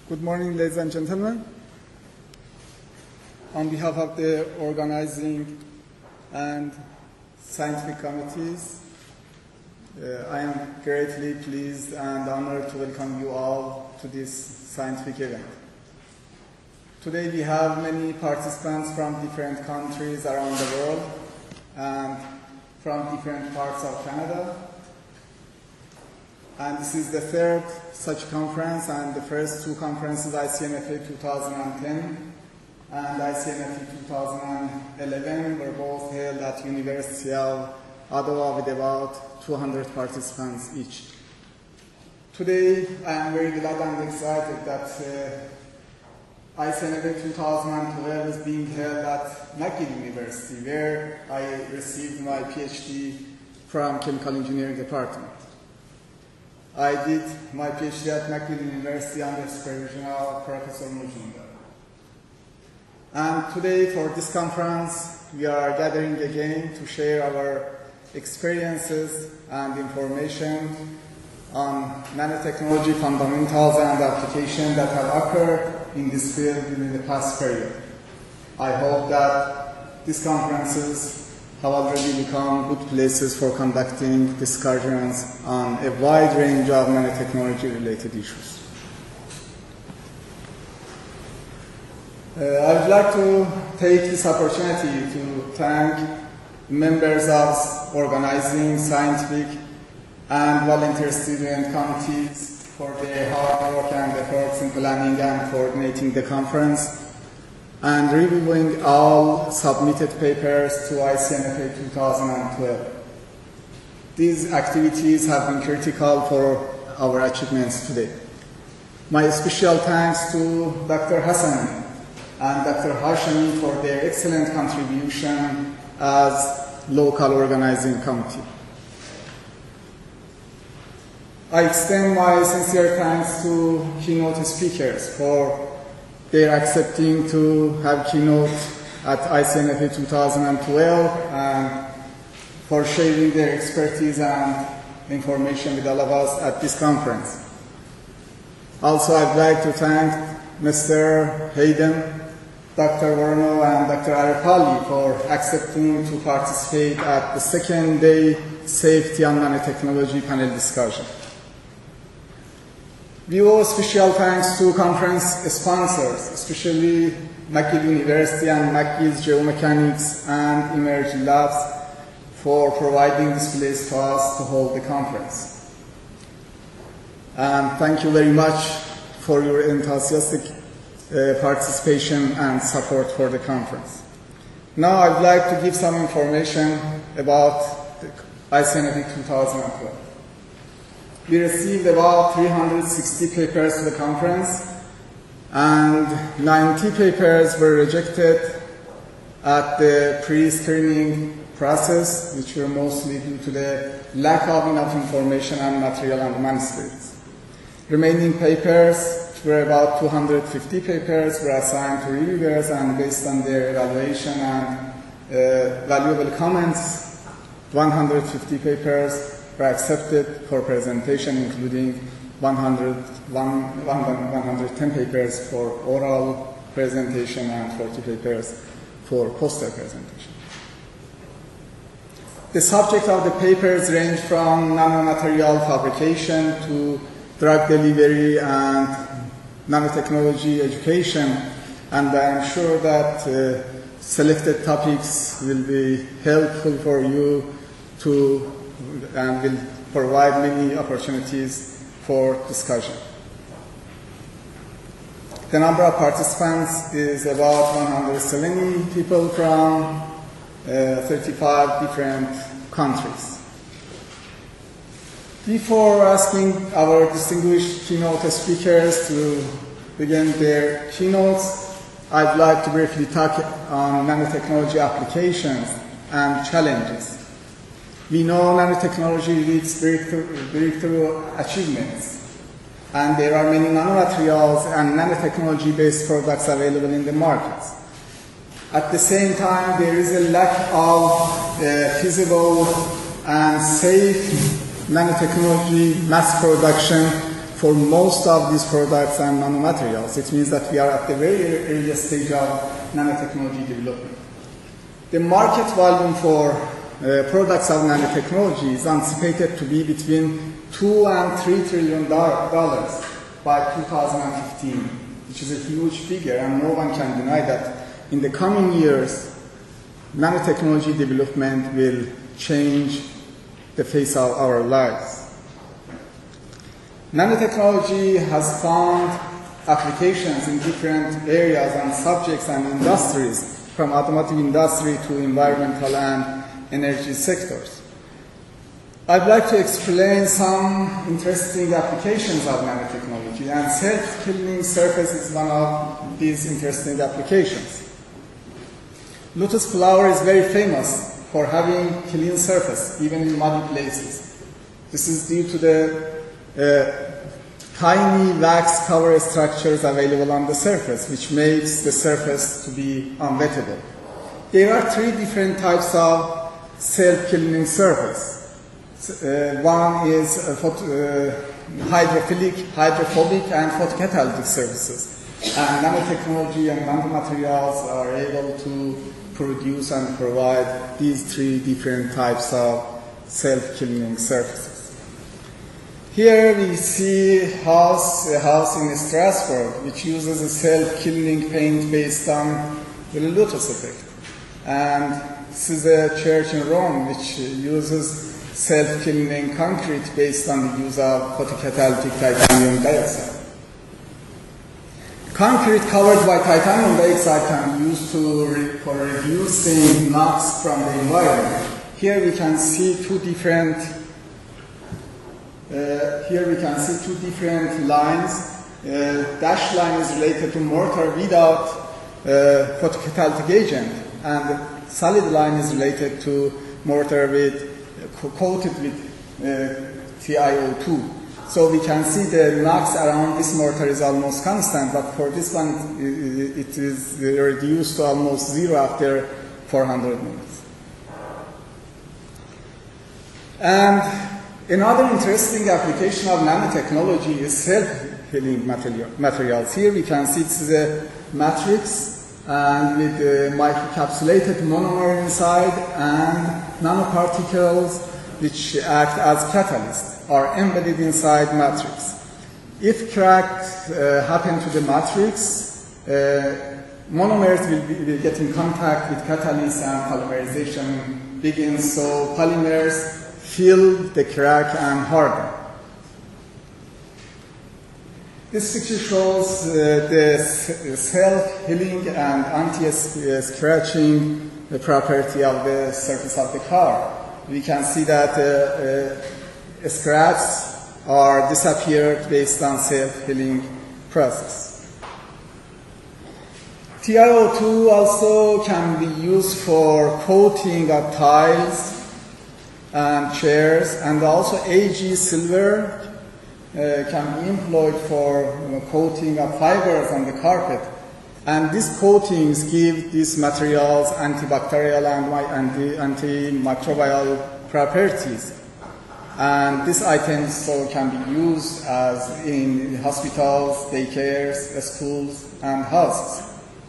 Good morning, ladies and gentlemen. On behalf of the organizing and scientific committees, I am greatly pleased and honored to welcome you all to this scientific event. Today we have many participants from different countries around the world and from different parts of Canada. And this is the third such conference, and the first two conferences, ICNFA 2010 and ICNFA 2011, were both held at University of Ottawa with about 200 participants each. Today, I am very glad and excited that ICNFA 2012 is being held at McGill University, where I received my PhD from Chemical Engineering Department. I did my PhD at McGill University under supervision of Professor Mujumdar. And today, for this conference, we are gathering again to share our experiences and information on nanotechnology fundamentals and applications that have occurred in this field during the past period. I hope that these conferences have already become good places for conducting discussions on a wide range of nanotechnology-related issues. I would like to take this opportunity to thank members of organizing, scientific, and volunteer student committees for their hard work and efforts in planning and coordinating the conference, and reviewing all submitted papers to ICNFA 2012. These activities have been critical for our achievements today. My special thanks to Dr. Hassan and Dr. Hashemi for their excellent contribution as local organizing committee. I extend my sincere thanks to keynote speakers for their accepting to have keynote at ICNFA 2012 and for sharing their expertise and information with all of us at this conference. Also, I'd like to thank Mr. Hayden, Dr. Warno, and Dr. Arepali for accepting to participate at the second day Safety on Nanotechnology panel discussion. We owe special thanks to conference sponsors, especially McGill University and McGill's Geomechanics and Emerge Labs, for providing this place to us to hold the conference. And thank you very much for your enthusiastic participation and support for the conference. Now I'd like to give some information about the ICNFA 2012. We received about 360 papers to the conference, and 90 papers were rejected at the pre-screening process, which were mostly due to the lack of enough information and material on the manuscripts. Remaining papers, were about 250 papers, were assigned to reviewers, and based on their evaluation and valuable comments, 150 papers were accepted for presentation, including 110 papers for oral presentation and 40 papers for poster presentation. The subject of the papers range from nanomaterial fabrication to drug delivery and nanotechnology education, and I am sure that selected topics will be helpful for you to and will provide many opportunities for discussion. The number of participants is about 170 people from 35 different countries. Before asking our distinguished keynote speakers to begin their keynotes, I'd like to briefly talk on nanotechnology applications and challenges. We know nanotechnology reaches breakthrough achievements, and there are many nanomaterials and nanotechnology-based products available in the markets. At the same time, there is a lack of feasible and safe nanotechnology mass production for most of these products and nanomaterials. It means that we are at the very earliest stage of nanotechnology development. The market volume for products of nanotechnology is anticipated to be between $2 and $3 trillion by 2015, which is a huge figure, and no one can deny that in the coming years, nanotechnology development will change the face of our lives. Nanotechnology has found applications in different areas and subjects and industries, from automotive industry to environmental and energy sectors. I'd like to explain some interesting applications of nanotechnology, and self-cleaning surface is one of these interesting applications. Lotus flower is very famous for having clean surface, even in muddy places. This is due to the tiny wax cover structures available on the surface, which makes the surface to be unwettable. There are three different types of self-cleaning surface. One is hydrophobic and photocatalytic surfaces. And nanotechnology and nanomaterials are able to produce and provide these three different types of self-cleaning surfaces. Here we see a house in Strasbourg, which uses a self-cleaning paint based on the lotus effect. And this is a church in Rome, which uses self-cleaning concrete based on the use of photocatalytic titanium dioxide. Concrete covered by titanium dioxide can be used for reducing NOx from the environment. Here we can see two different lines. Dashed line is related to mortar without photocatalytic agent, and the solid line is related to mortar coated with TiO2. So we can see the NOx around this mortar is almost constant, but for this one it is reduced to almost zero after 400 minutes. And another interesting application of nanotechnology is self-healing materials. Here we can see this is a matrix and with microcapsulated monomer inside, and nanoparticles which act as catalysts are embedded inside matrix. If cracks happen to the matrix, monomers will get in contact with catalysts and polymerization begins, so polymers fill the crack and harden. This picture shows the self-healing and anti-scratching property of the surface of the car. We can see that scratches are disappeared based on self-healing process. TiO2 also can be used for coating of tiles and chairs, and also AG silver can be employed for coating of fibers on the carpet. And these coatings give these materials antibacterial and antimicrobial properties. And these items so can be used as in hospitals, daycares, schools, and houses.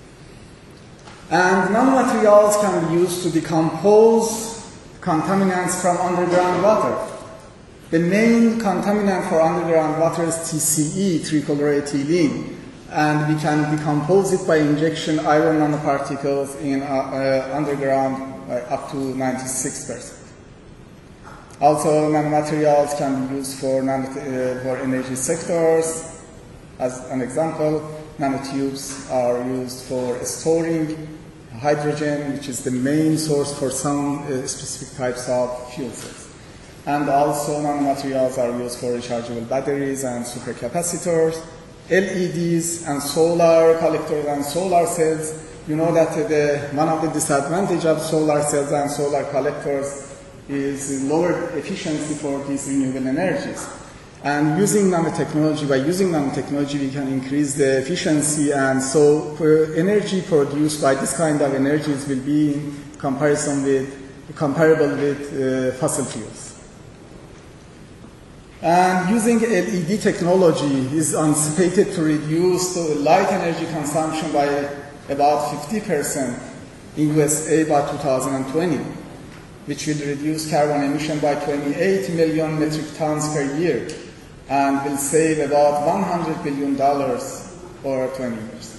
And nanomaterials can be used to decompose contaminants from underground water. The main contaminant for underground water is TCE, trichloroethylene, and we can decompose it by injection iron nanoparticles in underground up to 96%. Also, nanomaterials can be used for energy sectors. As an example, nanotubes are used for storing hydrogen, which is the main source for some specific types of fuel cells. And also, nanomaterials are used for rechargeable batteries and supercapacitors, LEDs and solar collectors and solar cells. You know that one of the disadvantages of solar cells and solar collectors is lower efficiency for these renewable energies. And by using nanotechnology, we can increase the efficiency, and so energy produced by this kind of energies will be comparable with fossil fuels. And using LED technology is anticipated to reduce the light energy consumption by about 50% in USA by 2020, which will reduce carbon emission by 28 million metric tons per year and will save about $100 billion over 20 years.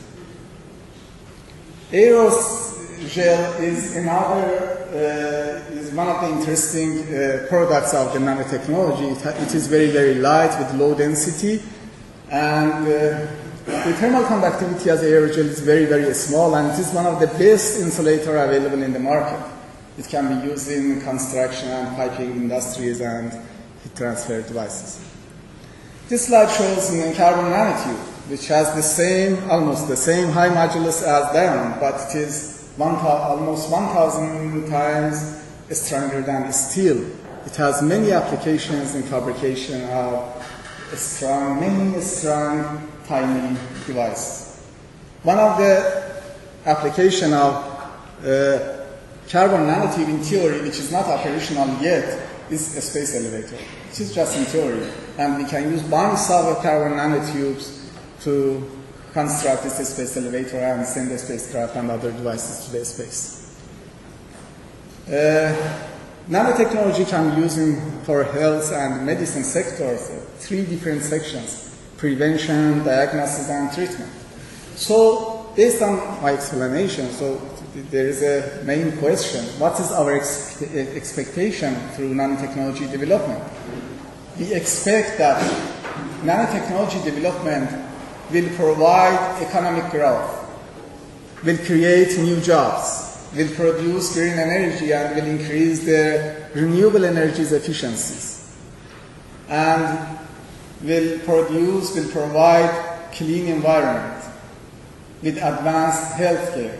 Aerogel is is one of the interesting products of the nanotechnology. It is very, very light with low density, and the thermal conductivity as aerogel is very, very small, and it is one of the best insulator available in the market. It can be used in construction and piping industries and heat transfer devices. This slide shows a carbon nanotube, which has the same, almost the same high modulus as diamond, but it is almost 1,000 times stronger than steel. It has many applications in fabrication of many strong, tiny devices. One of the applications of carbon nanotube in theory, which is not operational yet, is a space elevator. It is just in theory, and we can use bunches of carbon nanotubes to construct this space elevator and send the spacecraft and other devices to the space. Nanotechnology can be used for health and medicine sectors, 3 different sections: prevention, diagnosis, and treatment. So, based on my explanation, there is a main question: what is our expectation through nanotechnology development? We expect that nanotechnology development will provide economic growth, will create new jobs, will produce green energy, and will increase the renewable energies efficiencies, and will provide clean environment with advanced healthcare.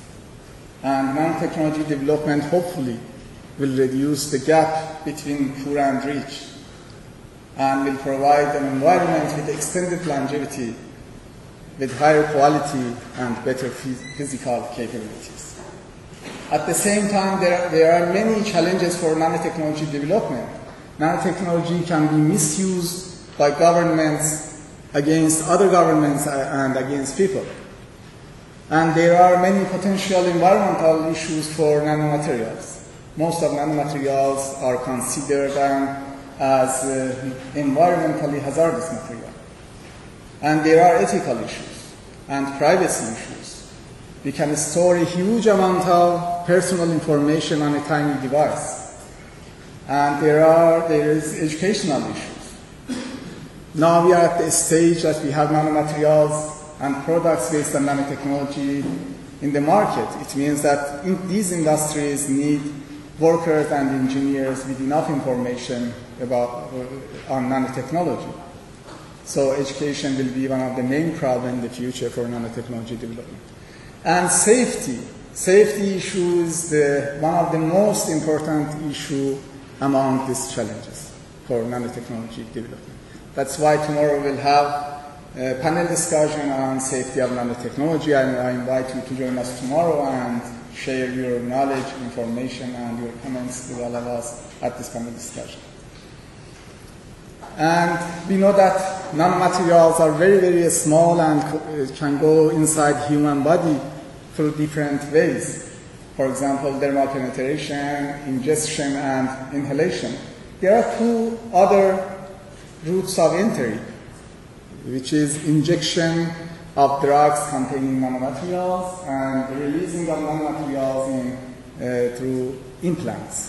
And nanotechnology development hopefully will reduce the gap between poor and rich, and will provide an environment with extended longevity, with higher quality and better physical capabilities. At the same time, there are many challenges for nanotechnology development. Nanotechnology can be misused by governments against other governments and against people. And there are many potential environmental issues for nanomaterials. Most of nanomaterials are considered as environmentally hazardous material. And there are ethical issues and privacy issues. We can store a huge amount of personal information on a tiny device. And there is educational issues. Now we are at the stage that we have nanomaterials and products based on nanotechnology in the market. It means that these industries need workers and engineers with enough information on nanotechnology. So education will be one of the main problems in the future for nanotechnology development. And safety. Safety issue is one of the most important issues among these challenges for nanotechnology development. That's why tomorrow we'll have a panel discussion on safety of nanotechnology, and I invite you to join us tomorrow and share your knowledge, information, and your comments with all of us at this panel discussion. And we know that nanomaterials are very, very small and can go inside human body through different ways. For example, dermal penetration, ingestion, and inhalation. There are 2 other routes of entry, which is injection of drugs containing nanomaterials and releasing of nanomaterials through implants.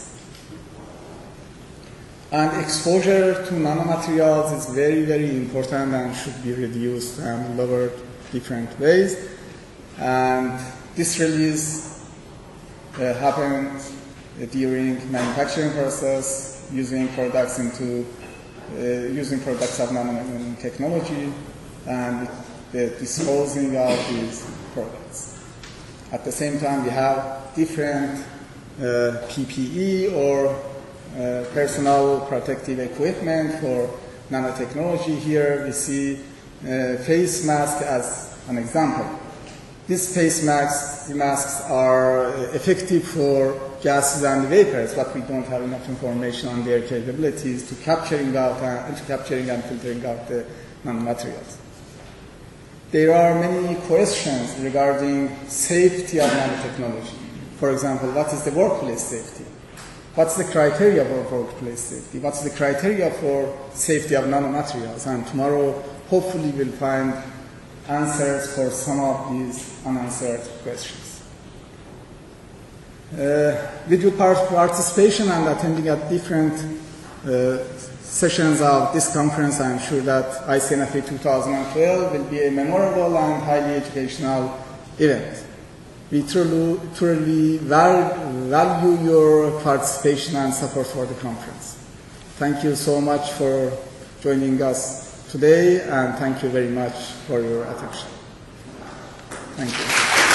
And exposure to nanomaterials is very, very important and should be reduced and lowered different ways. And this release happens during manufacturing process, using products of nanotechnology, and the disposing of these products. At the same time, we have different PPE or personal protective equipment for nanotechnology. Here we see face mask as an example. These space masks are effective for gases and vapors, but we don't have enough information on their capabilities to capturing and filtering out the nanomaterials. There are many questions regarding safety of nanotechnology. For example, what is the workplace safety? What's the criteria for workplace safety? What's the criteria for safety of nanomaterials? And tomorrow, hopefully, we'll find answers for some of these unanswered questions. With your participation and attending at different sessions of this conference, I'm sure that ICNFA 2012 will be a memorable and highly educational event. We truly value your participation and support for the conference. Thank you so much for joining us today, and thank you very much for your attention. Thank you.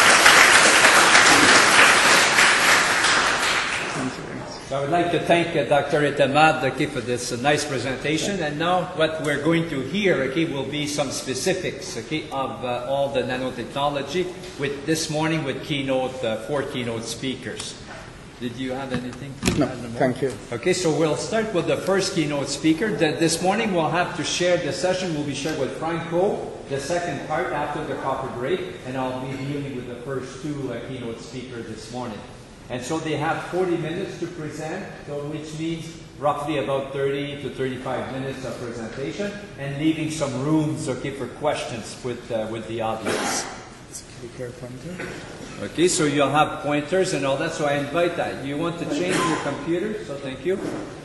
Thank you very much. So I would like to thank Dr. Etemad for this nice presentation. And now what we're going to hear will be some specifics of all the nanotechnology with this morning with four keynote speakers. Did you have anything to add? No, thank you. Okay, so we'll start with the first keynote speaker. This morning we'll have to share the session. Will be shared with Franco, the second part after the coffee break, and I'll be dealing with the first two keynote speakers this morning. And so they have 40 minutes to present, so which means roughly about 30 to 35 minutes of presentation, and leaving some rooms for questions with the audience. Okay, so you'll have pointers and all that, so I invite that. You want to change your computer, so thank you.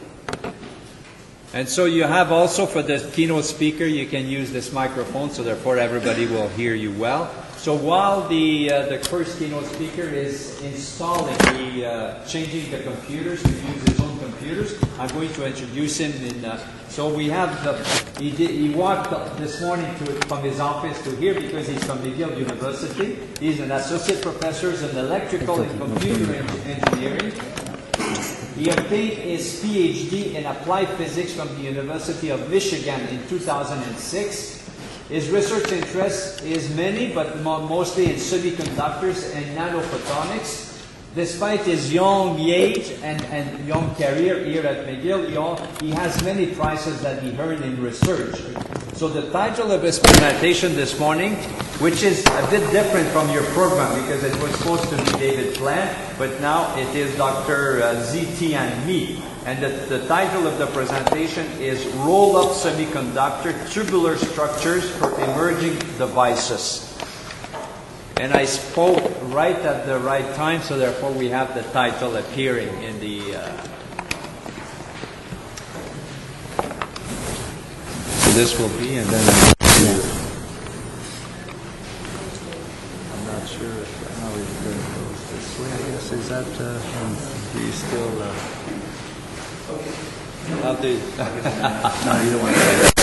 And so you have also for the keynote speaker, you can use this microphone, so therefore everybody will hear you well. So while the first keynote speaker is installing changing the computers to use his own computers, I'm going to introduce him. So we have he walked this morning from his office to here because he's from McGill University. He's an associate professor in electrical and computer engineering. He obtained his PhD in applied physics from the University of Michigan in 2006. His research interest is many, but mostly in semiconductors and nanophotonics. Despite his young age and young career here at McGill, he has many prizes that he earned in research. So the title of his presentation this morning, which is a bit different from your program because it was supposed to be David Plant, but now it is Dr. Z.T. Me. And the title of the presentation is Roll-Up Semiconductor Tubular Structures for Emerging Devices. And I spoke right at the right time, so therefore we have the title appearing in the... So this will be, and then... I'm not sure how it goes this way. I guess, is that... do you still... I'll do. No, you don't want to say that.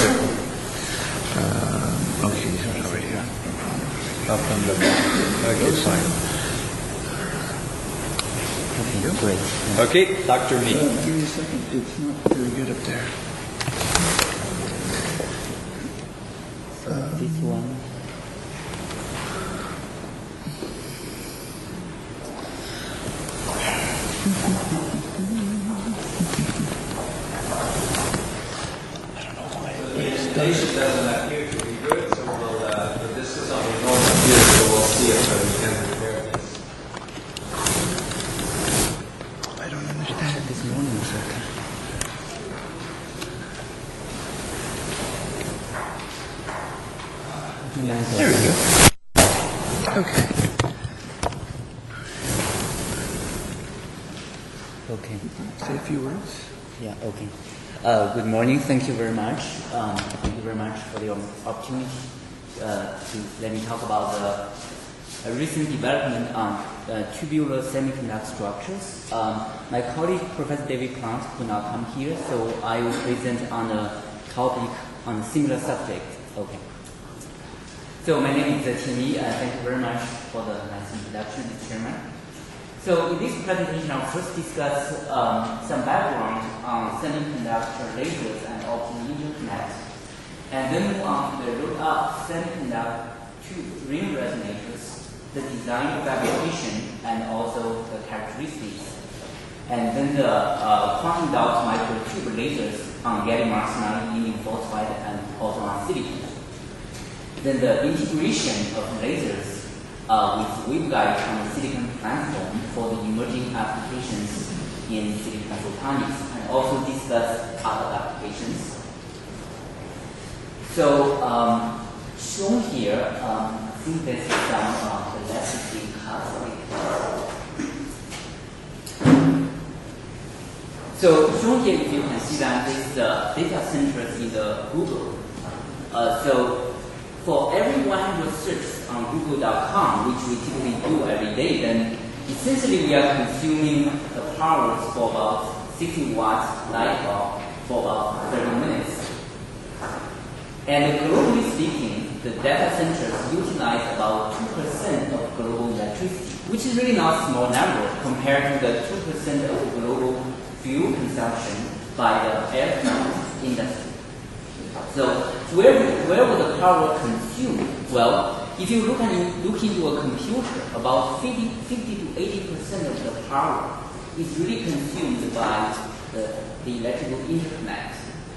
Okay, he's over here. Up from the back. Okay, fine. Okay, great. Okay, Dr. Me. Give me a second. It's not very good up there. This one. The presentation doesn't appear to be good, so we'll, this is on the normal computer, so we'll see if we can repair this. I don't understand this morning, sir. There we go. Okay. Okay. Say a few words. Yeah, okay. Good morning. Thank you very much. Thank you very much for the opportunity to let me talk about the recent development on tubular semiconductor structures. My colleague, Professor David Plant, could not come here, so I will present on a topic on a similar subject. Okay. So my name is Timmy. Thank you very much for the nice introduction, Mr. Chairman. So in this presentation, I'll first discuss some background on semiconductor lasers and optical interconnect, and then move on to the roll-up semiconductor ring resonators, the design, fabrication, and also the characteristics. And then the quantum dot microtube lasers on gallium arsenide, indium phosphide, and also on silicon. Then the integration of lasers with waveguides on the silicon platform for the emerging applications in silicon photonics, and also discuss other applications. So shown here, I think this is some electricity cuts. So shown here, you can see that this is the data centers in the Google. So for every 100 searches on Google.com, which we typically do every day, then essentially we are consuming the power for about 60 watts light bulb for about 30 minutes. And globally speaking, the data centers utilize about 2% of global electricity, which is really not a small number compared to the 2% of global fuel consumption by the aircraft industry. So where would the power consumed? Well, if you look into a computer, about 50 to 80% of the power is really consumed by the electrical interconnect.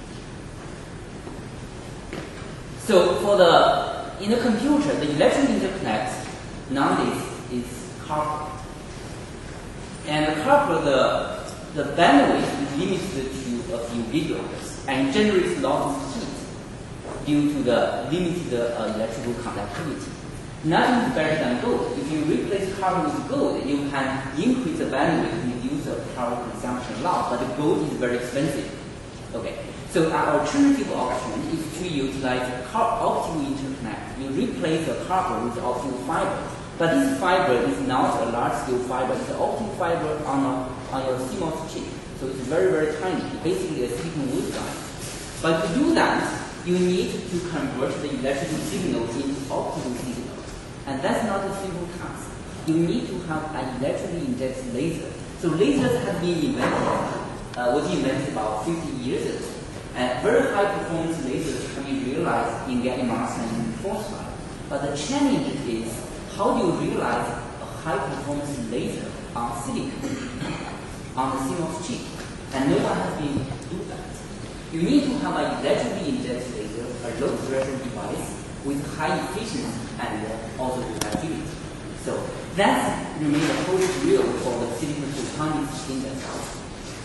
So in the computer, the electrical interconnect nowadays is copper. And copper, the bandwidth is limited to a few gigahertz and generates lots of heat due to the limited electrical conductivity. Nothing is better than gold. If you replace copper with gold, you can increase the bandwidth and reduce the power consumption a lot, but the gold is very expensive. Okay. So our alternative option is to utilize optical interconnect. You replace the copper with optical fiber. But this fiber is not a large-scale fiber. It's an optical fiber on your CMOS chip. So it's very, very tiny, basically a silicon waveguide. But to do that, you need to convert the electrical signals into optical signals. And that's not a simple task. You need to have an electrically injected laser. So lasers have been invented about 50 years ago. And very high performance lasers can be realized in gallium arsenide and phosphide. But the challenge is, how do you realize a high performance laser on silicon, on the CMOS chip? And no one has been do that. You need to have an electrically injected laser, a low pressure device with high efficiency and also reliability. So that remains the holy grail for the silicon photonics industry.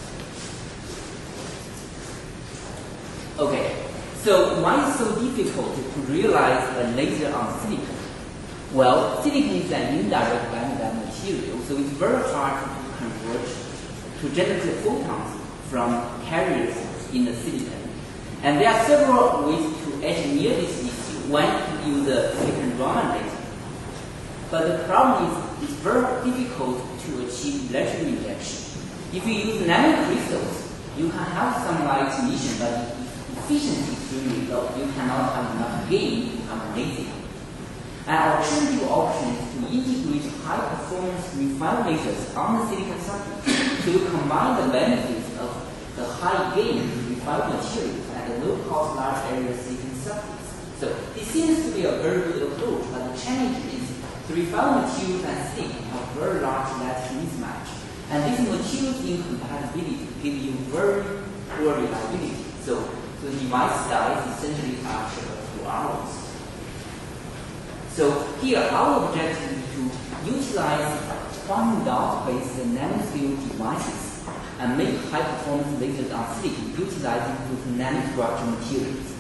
Okay, so why is it so difficult to realize a laser on silicon? Well, silicon is an indirect bandgap material, so it's very hard to convert, to generate photons from carriers in the silicon. And there are several ways to engineer this issue. One is to use a silicon Raman laser. But the problem is it's very difficult to achieve electrical injection. If you use nanocrystals, you can have some light emission, but efficiency is extremely low. You cannot have enough gain to have a laser. An alternative option is to integrate high-performance refined lasers on the silicon substrate. So you combine the benefits of the high-gain refined materials and the low-cost large-area silicon substrates. So it seems to be a very good approach, but the challenge is the refined materials and silicon have very large lattice mismatch. And these materials incompatibility give you very poor reliability. So the device size essentially are 2 hours. So here, our objective is to utilize quantum dot-based nanoscale devices and make high-performance lasers on silicon utilizing those nanostructured materials.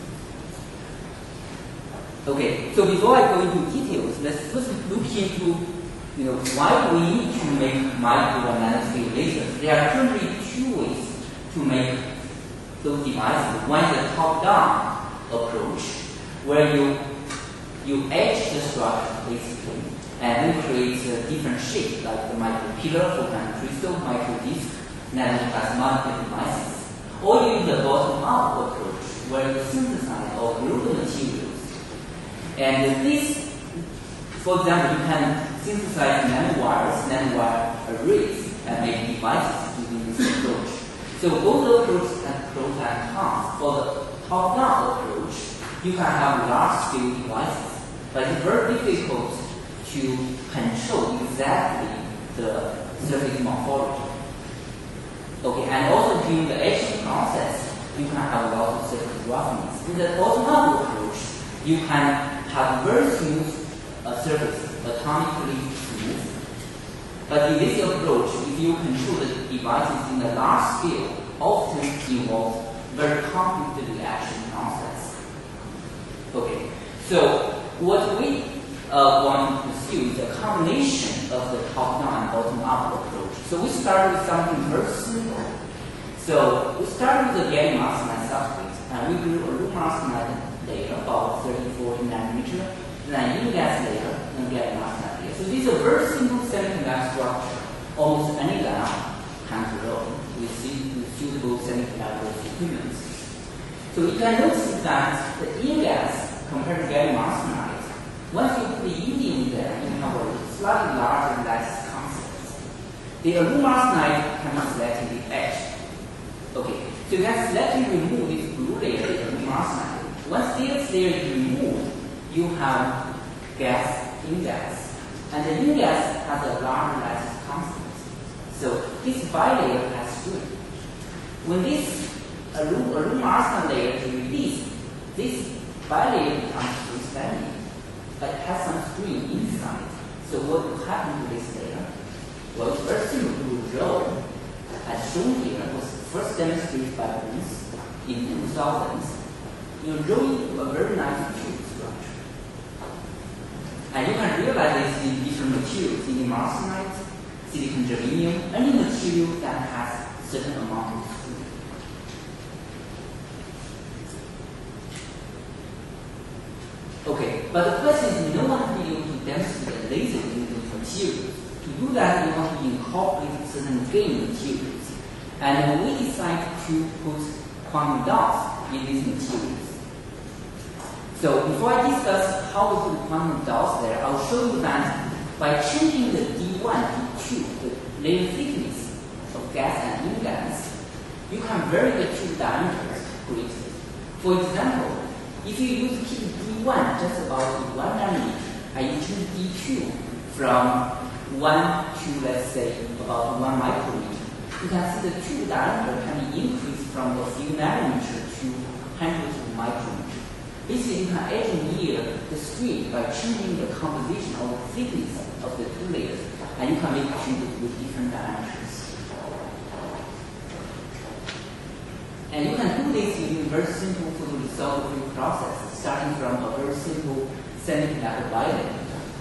Okay, so before I go into details, let's first look into why we need to make micro and nanoscale lasers. There are currently 2 ways to make those devices. One is a top-down approach, where you etch the structure basically, and then create a different shape like the micropillar, photon crystal, microdisc, nanoplasmatic devices. Or you use the bottom-up approach, where you synthesize or group the materials. And this, for example, you can synthesize nanowire arrays, and make devices using this approach. So both approaches have pros and cons. For the top-down approach, you can have large-scale devices, but it's very difficult to control exactly the surface morphology. Okay, and also during the etching process, you can have a lot of surface roughness. In the bottom-up approach, you can have very smooth surface, atomically smooth. But in this approach, if you control the devices in a large scale, often involves very complex reaction process. Okay, so what we want to pursue is a combination of the top-down and bottom-up approach. So we start with something very simple. So we start with the gallium arsenide substrate, and we do a aluminum arsenide layer about 30-40 nanometer, then InGaAs layer, and gallium arsenide layer. So this is a very simple semiconductor structure. Almost any lab can grow with suitable semiconductor equipment. So you can notice that the InGaAs compared to gallium arsenide, once you put the indium there, you have a slightly larger lattice concept. The aluminum arsenide can be selectively etched. Okay, so you can selectively remove this blue layer, the aluminum arsenide. Once this layer is removed, you have gas InGaAs. And the InGaAs has a larger lattice constant. So this bilayer has strain. When this aluminum arsenide layer is released, this bilayer becomes freestanding, but has some strain inside. So what will happen to this layer? Well, it's very similar to roll, as shown here, was first demonstrated by Bruce in 2000. You roll into a very nice tube structure. And you can realize this in different materials, indium arsenide, silicon germanium, any material that has certain amount of strain. Okay, but the question is, no one has been able to demonstrate a laser in these materials. To do that, you want to incorporate certain gain materials. And we decided to put quantum dots in these materials. So before I discuss how to put quantum dots there, I'll show you that by changing the D1, D2, the layer thickness of gas and InGaAs, you can vary the tube diameters greatly. For example, if you use keep D1 just about 1 nanometer, and you change D2 from 1 to, let's say, about 1 micrometer, you can see the tube diameter can be increased from a few nanometers to hundreds of micrometers. Basically, you can engineer the strain by changing the composition or the thickness of the two layers, and you can make tubes with different diameters. And you can do this using very simple photolithography process, starting from a very simple semiconductor bilayer.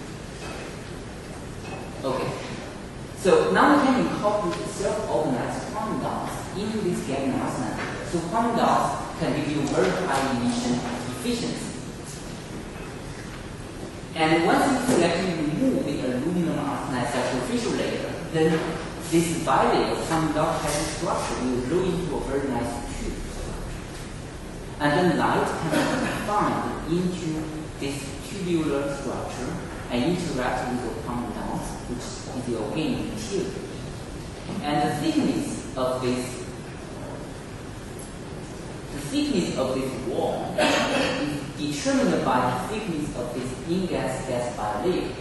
Okay. So now we can incorporate self-organized quantum dots into this gallium arsenide. So quantum dots can give you very high emission efficiency. And once you selectively remove the aluminum arsenide superficial layer, then this bilayer quantum dot type structure will grow into a very nice tube. And then light can be confined into this tubular structure and interact with the quantum dots, which is the organic material. And the thickness of this wall is determined by the thickness of this InGaAs gas bilayer,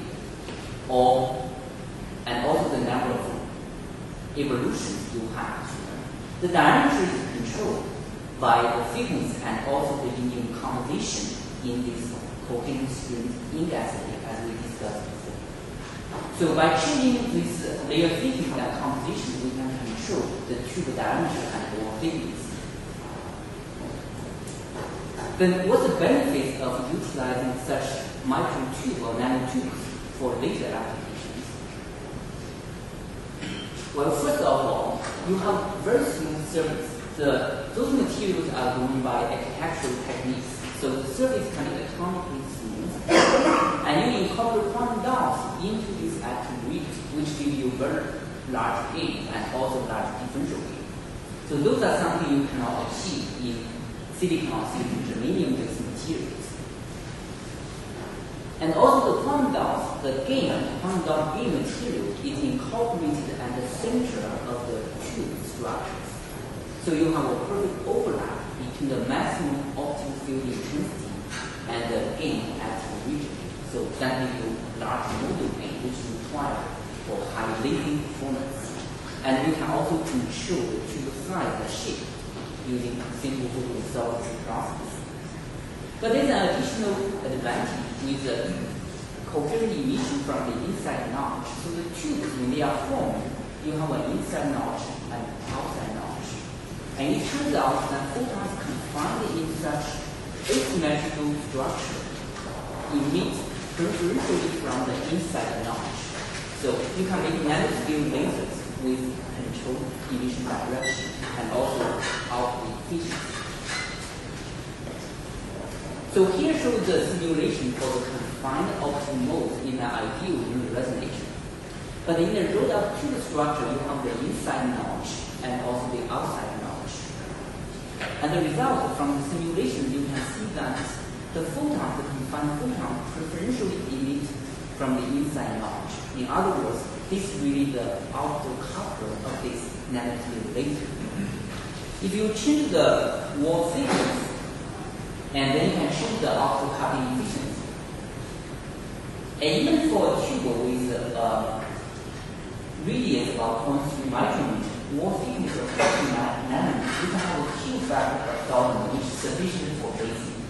and also the number of evolutions you have. The diameter is controlled by the thickness and also the indium composition in this coherent string InGaAs layer, as we discussed before. So by changing this layer thickness and composition, we can control the tube diameter and wall thickness. Then what's the benefit of utilizing such microtube or nanotubes for laser applications? Well, first of all, you have very smooth surface. Those materials are grown by architectural techniques, so the surface can be atomically smooth. And you incorporate quantum dots into this active region, which give you very large gain and also large differential gain. So those are something you cannot achieve in silicon germanium-based materials. And also the quantum dots, the quantum dot gain material is incorporated at the center of the tube structures. So you have a perfect overlap between the maximum optical field intensity and the gain active region. So that leads to large module paint, which is required for high latent performance. And we can also control the tube size and shape using simple photolithography process. But there's an additional advantage with the coherent emission from the inside notch. So the tubes, when they are formed, you have an inside notch and outside notch. And it turns out that photons confined in such asymmetrical structure emit preferentially from the inside notch. So you can make nanoscale lasers with controlled emission direction and also output efficiency. So here shows the simulation for the confined optical modes in an ideal unit resonation. But in the rolled-up tube structure, you have the inside notch and also the outside notch. And the result from the simulation, you can see that the photon, the confined photon, preferentially emit from the inside notch. In other words, this is really the optical coupler of this nanoscale laser. If you change the wall thickness, and then you can change the optical coupling efficiency. And even for a tube with radius about 0.3 micrometer, wall thickness of 40 nanometers, you can have a Q factor of 1,000, which is sufficient for basing.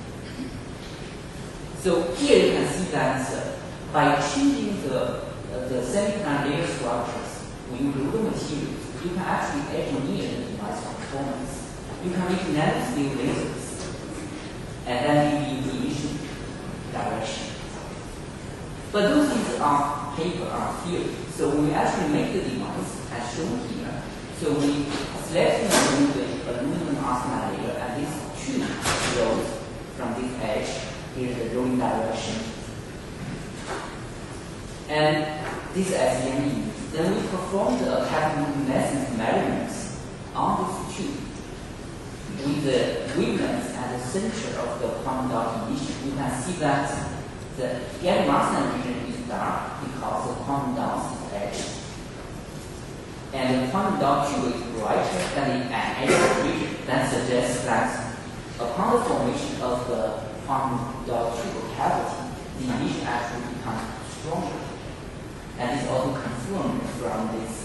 So here you can see that by changing the semiconductor layer structures with raw materials, you can actually engineer the device performance. You can make nanoscale lasers and then give you the emission direction. But those things on paper are theory. So when we actually make the device, as shown here, so we select the aluminum arsenide layer, and these two rows from this edge, here's the rolling direction. And this SEME. Then we perform the capacitance measurements on this tube with the wavelengths at the center of the quantum dot emission. You can see that the gallium arsenide region is dark because the quantum dot is edge. And the quantum dot tube is brighter than the edge region. That suggests that upon the formation of the quantum dot tube cavity, the emission actually becomes stronger. And it's also confirmed from this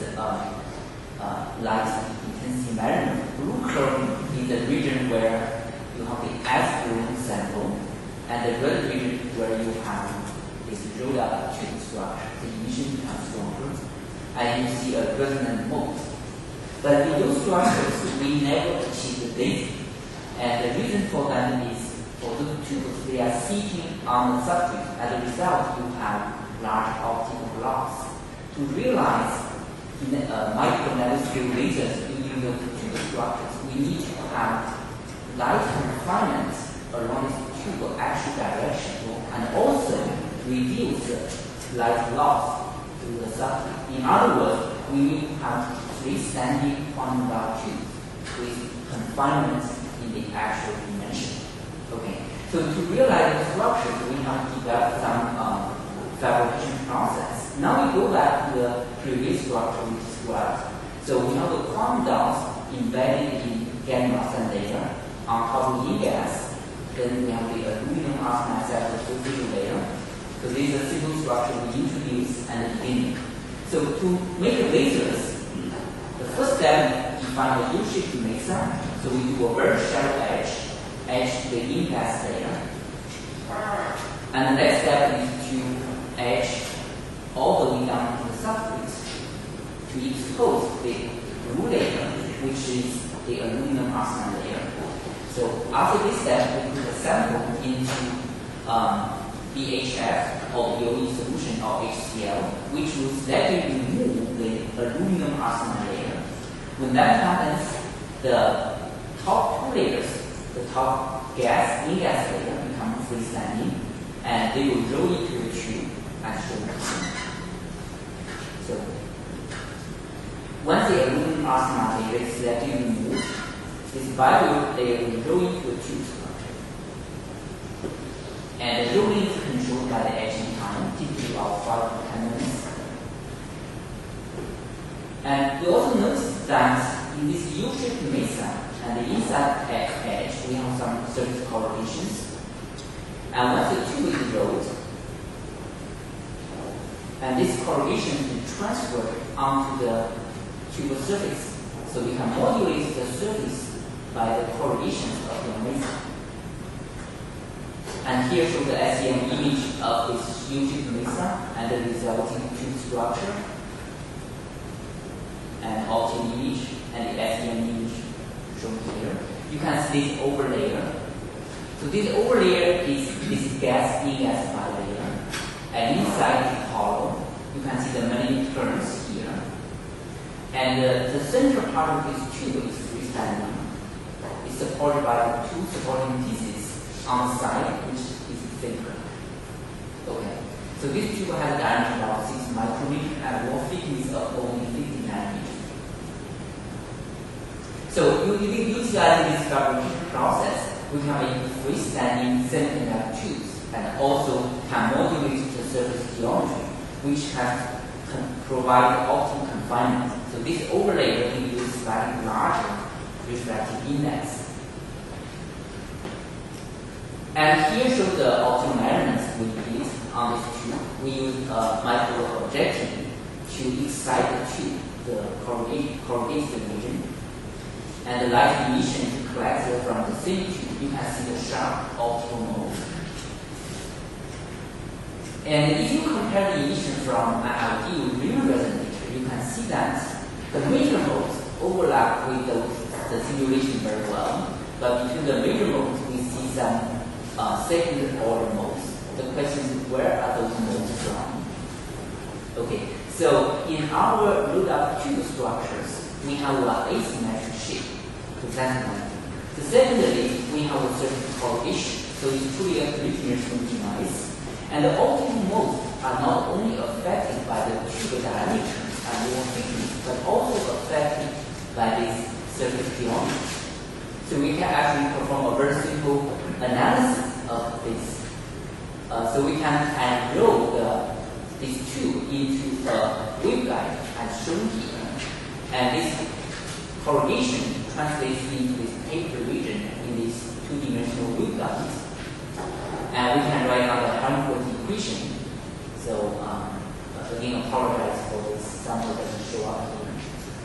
light intensity measurement. Blue curve is the region where you have the absolute sample, and the red region where you have this rolled up tube structure. The emission becomes stronger, and you see a resonant mode. But in those structures, we never achieve the daisy. And the reason for that is for the tubes, they are sitting on the substrate. As a result, you have large optical loss. To realize micro nanoscale lasers using the tube structures, we need to have light confinement along this tube action direction and also reduce light loss through the substrate. In other words, we need to have freestanding quantum dot tubes with confinement in the actual dimension. Okay, so to realize the structure, we have to develop some fabrication process. Now we go back to the previous structure we described. So we have the quantum dots embedded in gallium arsenide layer on top of InGaAs. Then we have the aluminum arsenide associated layer. So this is a simple structure we introduced at the beginning. So to make lasers, the first step is define the U-shaped mesa. So we do a very shallow edge to the InGaAs layer. And the next step is to edge all the way down to the substrate to expose the blue layer, which is the aluminum arsenide layer. So after this step, we put a sample into BHF or BOE solution or HCl, which will selectively remove the aluminum arsenide layer. When that happens, the top two layers, the top InGaAs layer, become freestanding, and they will roll into the tube as shown here. So once the aluminum arsenide layer is selectively removed, this bilayer layer will roll into a tube structure. And the rolling is controlled by the etching time, typically about 5 to 10 minutes. And we also notice that in this U-shaped mesa and the inside edge, we have some surface correlations. And once the tube is rolled, And this corrugation is transferred onto the tube surface. So we can modulate the surface by the corrugations of the mesa. And here shows the SEM image of this U-shaped mesa and the resulting tube structure. And optic image and the SEM image shown here. You can see this overlayer. So this overlayer is this gas degasified layer. And inside the hollow, you can see the many turns here. And the central part of this tube is freestanding. It's supported by two supporting pieces on the side, which is thicker. Okay. So this tube has a diameter of 6 micrometers and wall thickness of only 50 nanometers. So utilizing this fabrication process, we can make freestanding semiconductor tubes and also can modulate the surface geometry, which can provide optimal confinement. So this overlay will give you slightly larger refractive index. And here shows the optimal measurements we did on this tube. We use a micro objective to excite the tube, the corrugated region, and the light emission collects from the same tube. You can see the sharp optical mode. And if you compare the emission from an ideal ring resonator, you can see that the major modes overlap with the simulation very well. But between the major modes, we see some second order modes. The question is, where are those modes from? Okay, so in our load-up tube structures, we have an asymmetric shape. So that's one thing. The secondly, we have a certain correlation. So it's truly a three-dimensional device. And the optical modes are not only affected by the tube diameter and wall thickness, but also affected by this surface geometry. So we can actually perform a very simple analysis of this. So we can enroll this tube into a waveguide as shown here. And this corrugation translates into this paper region in this two-dimensional waveguide. And we can write down the Helmholtz equation. So again, apologize for this sample doesn't show up here.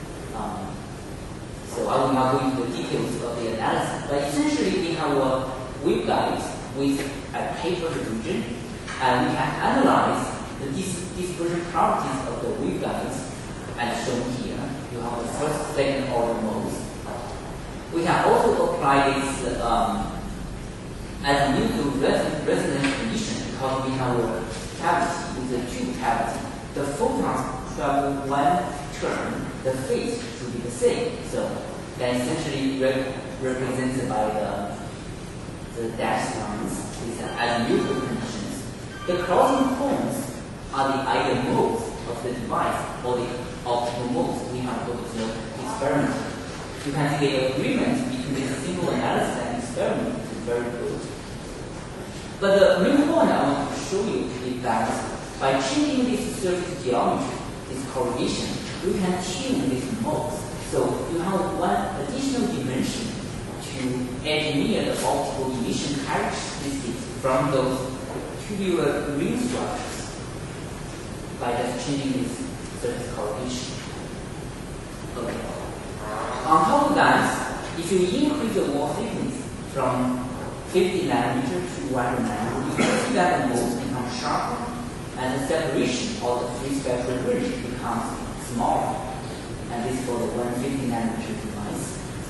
So I will not go into the details of the analysis, but essentially we have a waveguide with a paper region, and we can analyze the dispersion properties of the waveguides as shown here. You have the first, second order modes. We can also apply this as a new resonance condition because we have a cavity with a tube cavity. The photons travel one turn, the phase should be the same. So that essentially represented by the dashed lines as neutral conditions. The crossing points are the ideal modes of the device or the optimal modes we have observed experimentally. You can see the agreement between the simple analysis and experiment is very good. But the main point I want to show you is that by changing this surface geometry, this correlation, we can tune these modes. So you have one additional dimension to engineer the optical emission characteristics from those tubular ring structures by just changing this surface correlation. Okay. On top of that, if you increase the wall thickness from 50 nanometer to 100 nanometer, you can see that the modes become sharper and the separation of the free spectral range becomes smaller. And this is for the 150 nanometer device.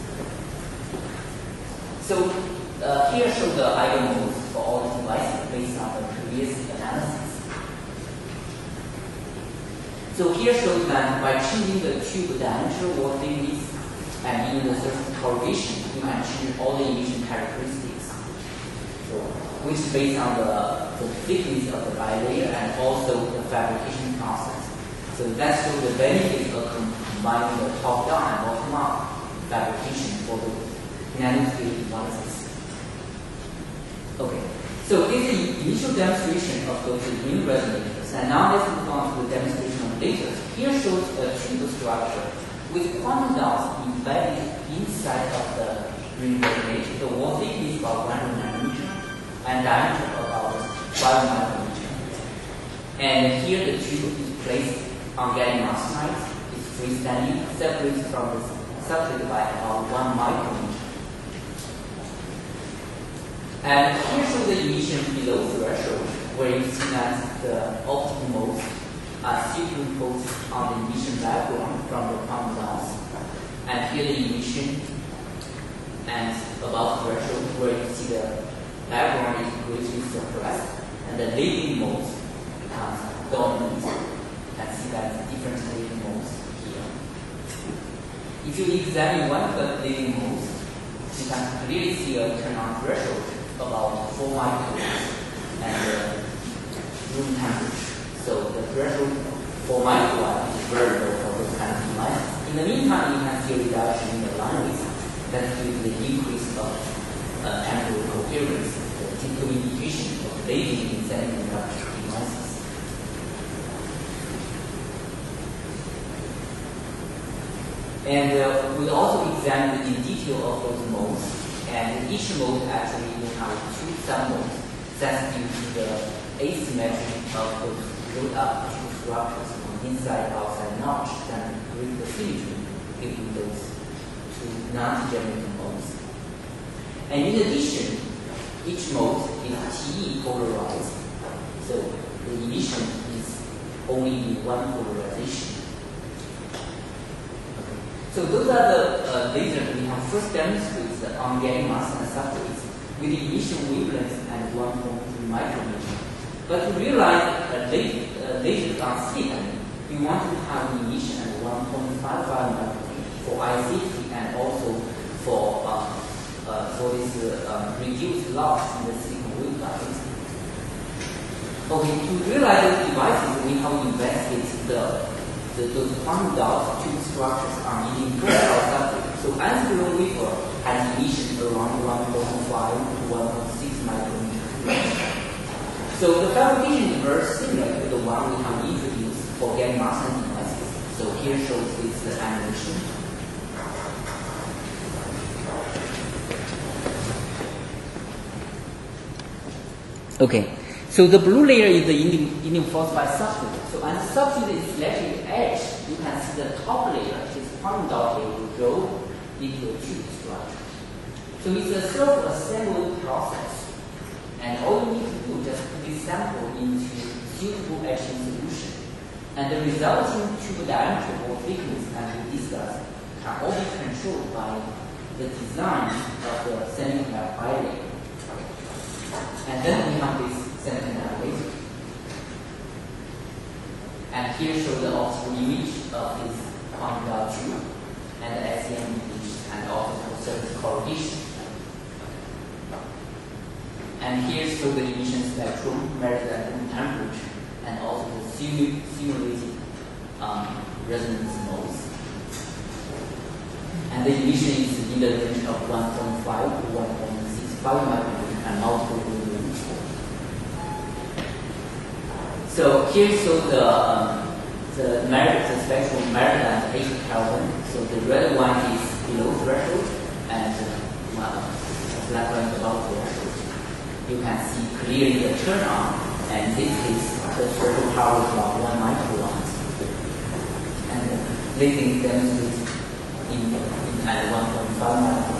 So here show the ideal modes for all the devices based on the previous analysis. So here shows that by changing the tube diameter, wall thickness, and even the surface corrugation, you can change all the emission characteristics. So, which is based on the thickness of the bilayer and also the fabrication process. So that shows the benefits of combining the top-down and bottom-up fabrication for the nanoscale devices. Okay, so this is the initial demonstration of those ring resonators, and now let's move on to the demonstration of lasers. Here shows a tube structure with quantum dots embedded inside of the ring resonator. The wall thickness is about 100 nanometer and diameter about 5 micrometer. And here the tube is placed on gallium arsenide. It's freestanding, separated from the substrate by about 1 micrometer. And here's the emission below threshold, where you see that the optical modes are superimposed on the emission background from the quantum dots. And here the emission and above threshold, where you see the background is greatly suppressed, and the leading modes becomes dominant. You can see that different leading modes here. If you examine one of the leading modes, you can clearly see a turn-on threshold about 4 microns and room temperature. So the threshold for micron is very low for those kind of devices. In the meantime, you can see a reduction in the line width that gives the increase of temporal coherence, the typical indication of latent in semiconductor devices. And we also examined in detail of those modes, and each mode actually will have 2 submodes. That's due to the asymmetry of those built up two structures on inside outside notch that create the symmetry between those 2 non-degenerate modes. And in addition, each mode is TE polarized, so the emission is only in one polarization. So those are the lasers we have first demonstrated on gallium arsenide substrates with the emission wavelength and 1.3 micrometer. But to realize lasers on silicon, we want to have the emission at 1.55 micrometer for ICT and also for this reduced loss in the silicon waveguide. Okay, to realize those devices, we have investigated those quantum dot tube structures on indium phosphide substrate. So anti-gluon wafer has emission around 1.5 to 1.6 micrometer. So the fabrication is very similar to the one we have introduced for gallium arsenide devices. So here shows this animation. Okay. So the blue layer is the indium phosphide substrate. So on the substrate is selected edge, you can see the top layer, this quantum dot layer, will go into a tube structure. So it's a self-assembled process. And all you need to do is just put this sample into suitable etching solution. And the resulting tube diameter or thickness, as we discussed, can all be controlled by the design of the semiconductor bilayer. And then we have this semiconductor laser. And here shows the optical image of this quantum dot tube and the SEM image and optical surface corrugation. And here shows the emission spectrum measured at room temperature and also the simulated resonance modes. And the emission is in the range of 1.5 to 1.65 micrometers and multiple wavelengths. So here shows the spectrum measured at 8 Kelvin. So the red one is below threshold and the black one is above threshold. You can see clearly the turn on, and this is the threshold power is about 1 microwatt. And this is demonstrated at 1.5 microwatt.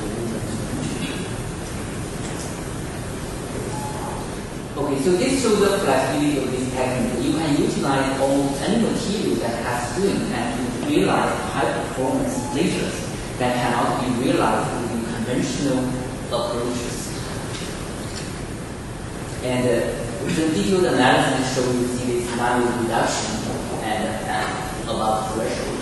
Okay, so this shows the flexibility of this technique. You can utilize almost any material that has swing and to realize high performance lasers that cannot be realized with conventional approaches. And the detailed analysis shows you see this value reduction and above threshold.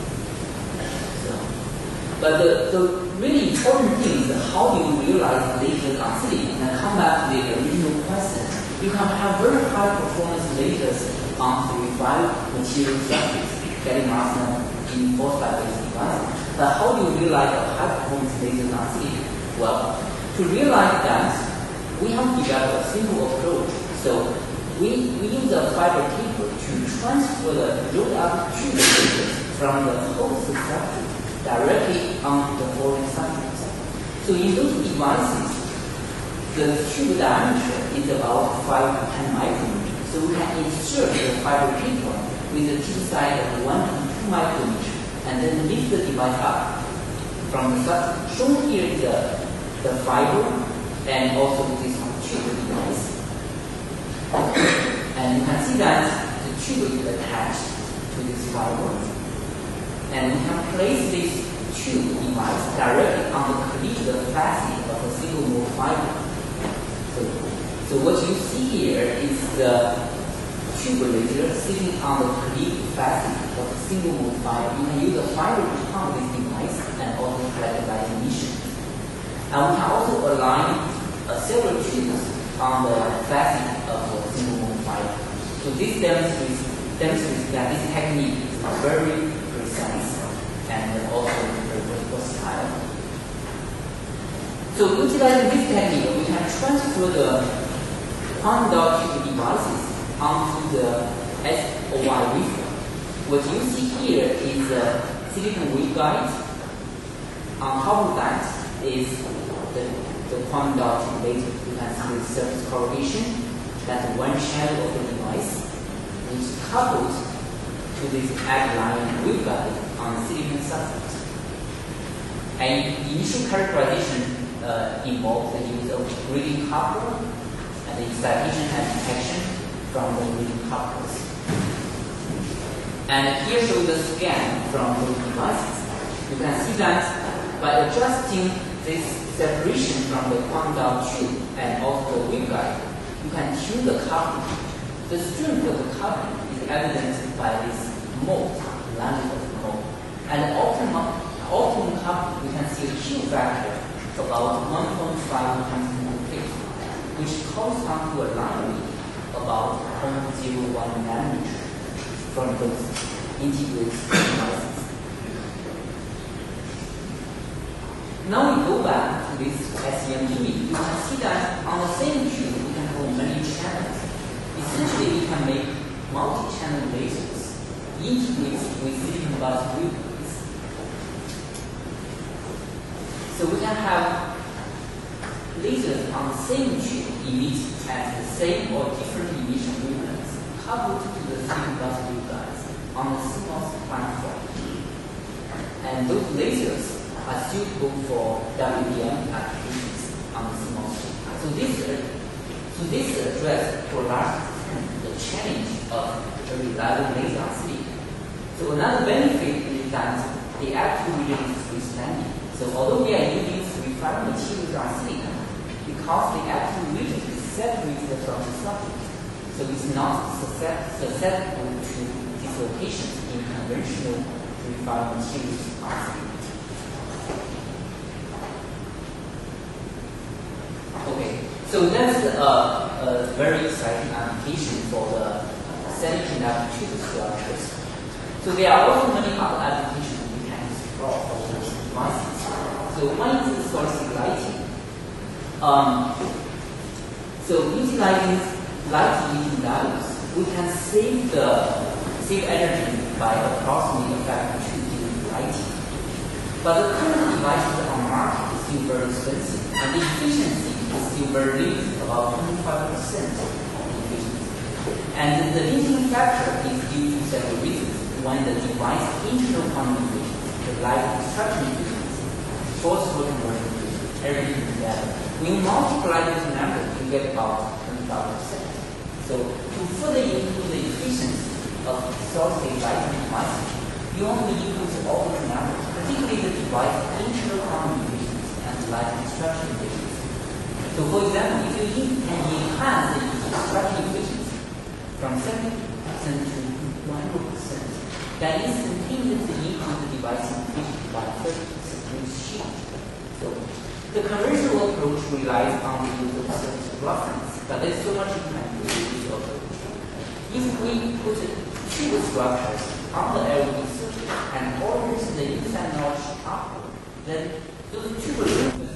But the really important thing is how do you realize lasers on silicon and come back to the original question. You can have very high performance lasers on purified material substrates, gallium arsenide in phosphide-based devices. But how do you realize a high performance laser on silicon? Well, to realize that, we have developed a simple approach. So we use a fiber taper to transfer the rolled up tube lasers from the host substrate directly onto the foreign substrate. So in those devices, the tube diameter is about 5 to 10 micrometers. So we can insert the fiber cable with a tip size of 1 to 2 micrometers, and then lift the device up from the substrate. Shown here is the fiber and also this tube device. And you can see that the tube is attached to this fiber. And we can place this tube device directly on the collision facet of a single mode fiber. So what you see here is the tube laser sitting on the collision facet of a single mode fiber. You can use a fiber to pump this device and also collect light emission. And we can also align several tubes on the facet of a single mode fiber. So this demonstrates that this technique is very precise and also very versatile. So utilizing this technique, we can transfer the quantum dot tube devices onto the SOI waveform. What you see here is a silicon waveguide. On top of that is the quantum dot tube laser. You can see the surface corrugation. That's one channel of the device, which is coupled to this line waveguide on the silicon substrate. And initial characterization involves the use of grading coupler and the excitation and detection from the grading couplers. And here shows the scan from those devices. You can see that by adjusting this separation from the quantum dot tube and also the waveguide, you can tune the coupling. The strength of the coupling is evidenced by this mode, length of the mode. And the optimum coupling, we can see a Q factor about 1.5 times the fifth, which corresponds to a line width about 0.01 nanometer from those integrated devices. Now we go back to this SEM image. You can see that on the same tube we can have many channels. Essentially, we can make multi-channel lasers integrated with silicon bus waveguides. So we can have lasers on the same tube emit at the same or different emission wavelengths coupled to the silicon bus waveguides on the CMOS platform. And those lasers are suitable for WDM applications on the CMOS. So this addresses to a large extent the challenge of a reliable laser on silicon. So another benefit is that the active region is freestanding. So although we are using refined materials on silicon, because the active region is separated from the substrate, so it's not susceptible to dislocations in conventional refined materials on silicon. Okay, so that's a very exciting application for the semiconductor tube structures. So there are also many other applications we can explore for those devices. So one is source lighting. So utilizing light-emitting diodes, we can save energy by approximately a factor 2 during lighting. But the current devices on the market is still very expensive, and the efficiency is still very limited, about 25% efficiency. And the limiting factor is due to several reasons. One, the device internal quantum efficiency, the light extraction efficiency, source conversion efficiency, everything together. When you multiply those numbers, you get about 25%. So to further improve the efficiency of solid-state lighting devices, you only use all those numbers, particularly the device internal quantum efficiency and light extraction efficiency. So for example, if you can enhance the extraction efficiency from 70% to 100%, then instantaneously increase the device efficiency by 30% with shield. So the conventional approach relies on the use of surface reference, but there's so much you can do with this approach. If we put tube structures on the LED surface and orient the inside notch upward, then those tube movements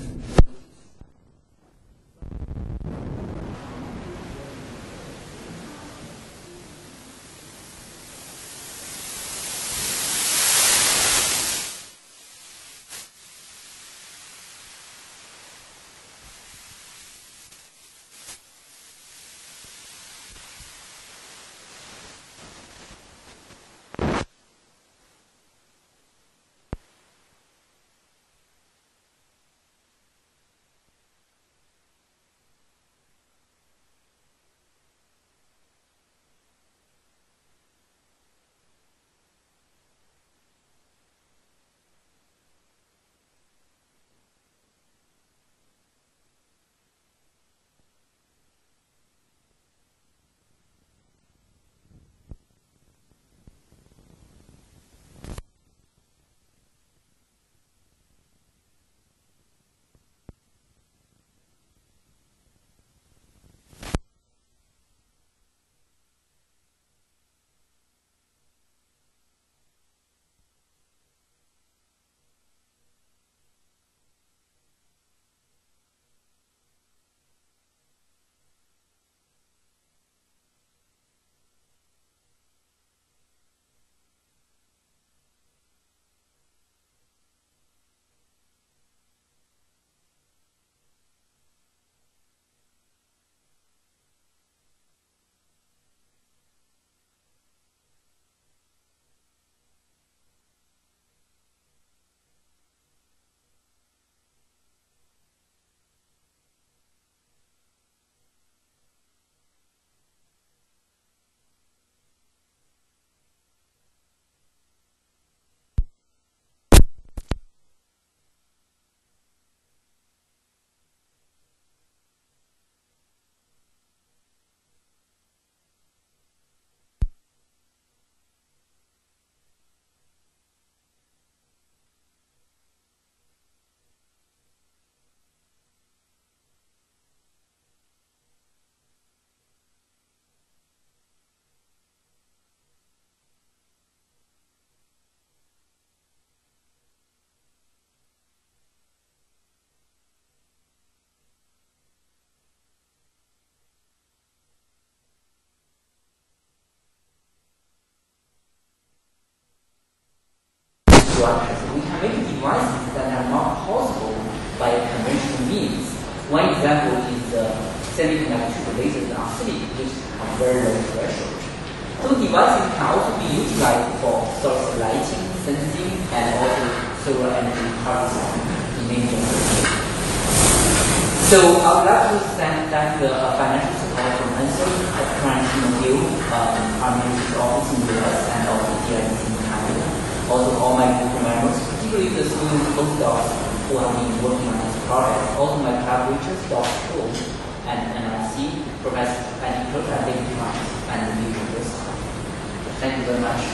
tube lasers on silicon, which have very low threshold. So devices can also be utilized for source lighting, sensing, and also solar energy harvesting image generation. So I would like to thank the financial support from NSO, Hill, our manager's office in the US, and also DIC in Canada. Also all my group members, particularly the student postdocs who have been working on this project. Also my collaborators, Dr. Cho and NRC, Professor Andy Kirk and David Hines, and the University. Thank you very much.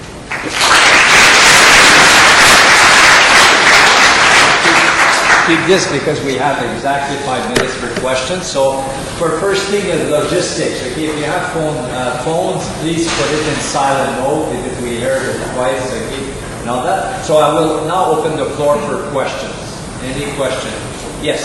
Keep this because we have exactly 5 minutes for questions. So for first thing is logistics. Okay, if you have phones, please put it in silent mode because we heard it twice. Okay, and all that. So I will now open the floor for questions. Any question? Yes.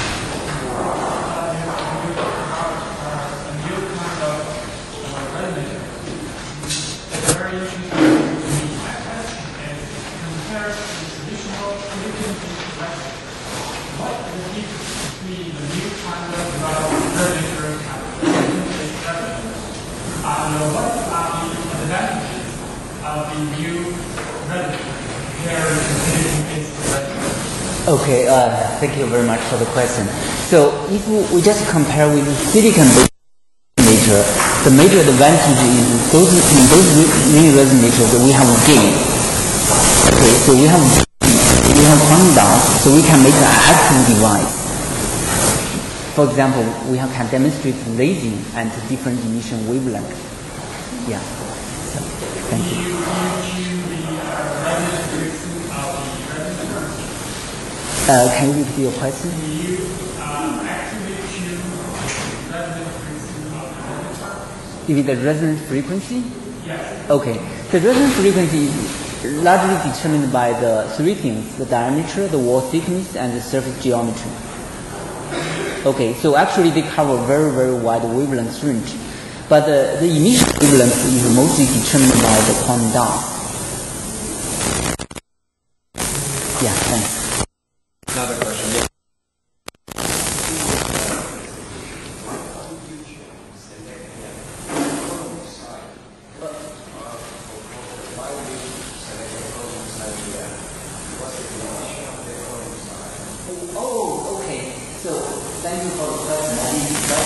Okay, thank you very much for the question. So if we just compare with silicon-based resonator, the major advantage is in those mini resonators we have gain. Okay, so we have quantum dots, so we can make an active device. For example, we can demonstrate lasing at different emission wavelength. Yeah. So, thank you. Can you repeat your question? Is it the resonance frequency? Yes. Okay. The resonance frequency is largely determined by the three things: the diameter, the wall thickness, and the surface geometry. Okay, so actually they cover very, very wide wavelength range. But the emission wavelength is mostly determined by the quantum dot. Yeah, thanks. Another question. Yeah. Oh, okay. So thank you for the question. I didn't know.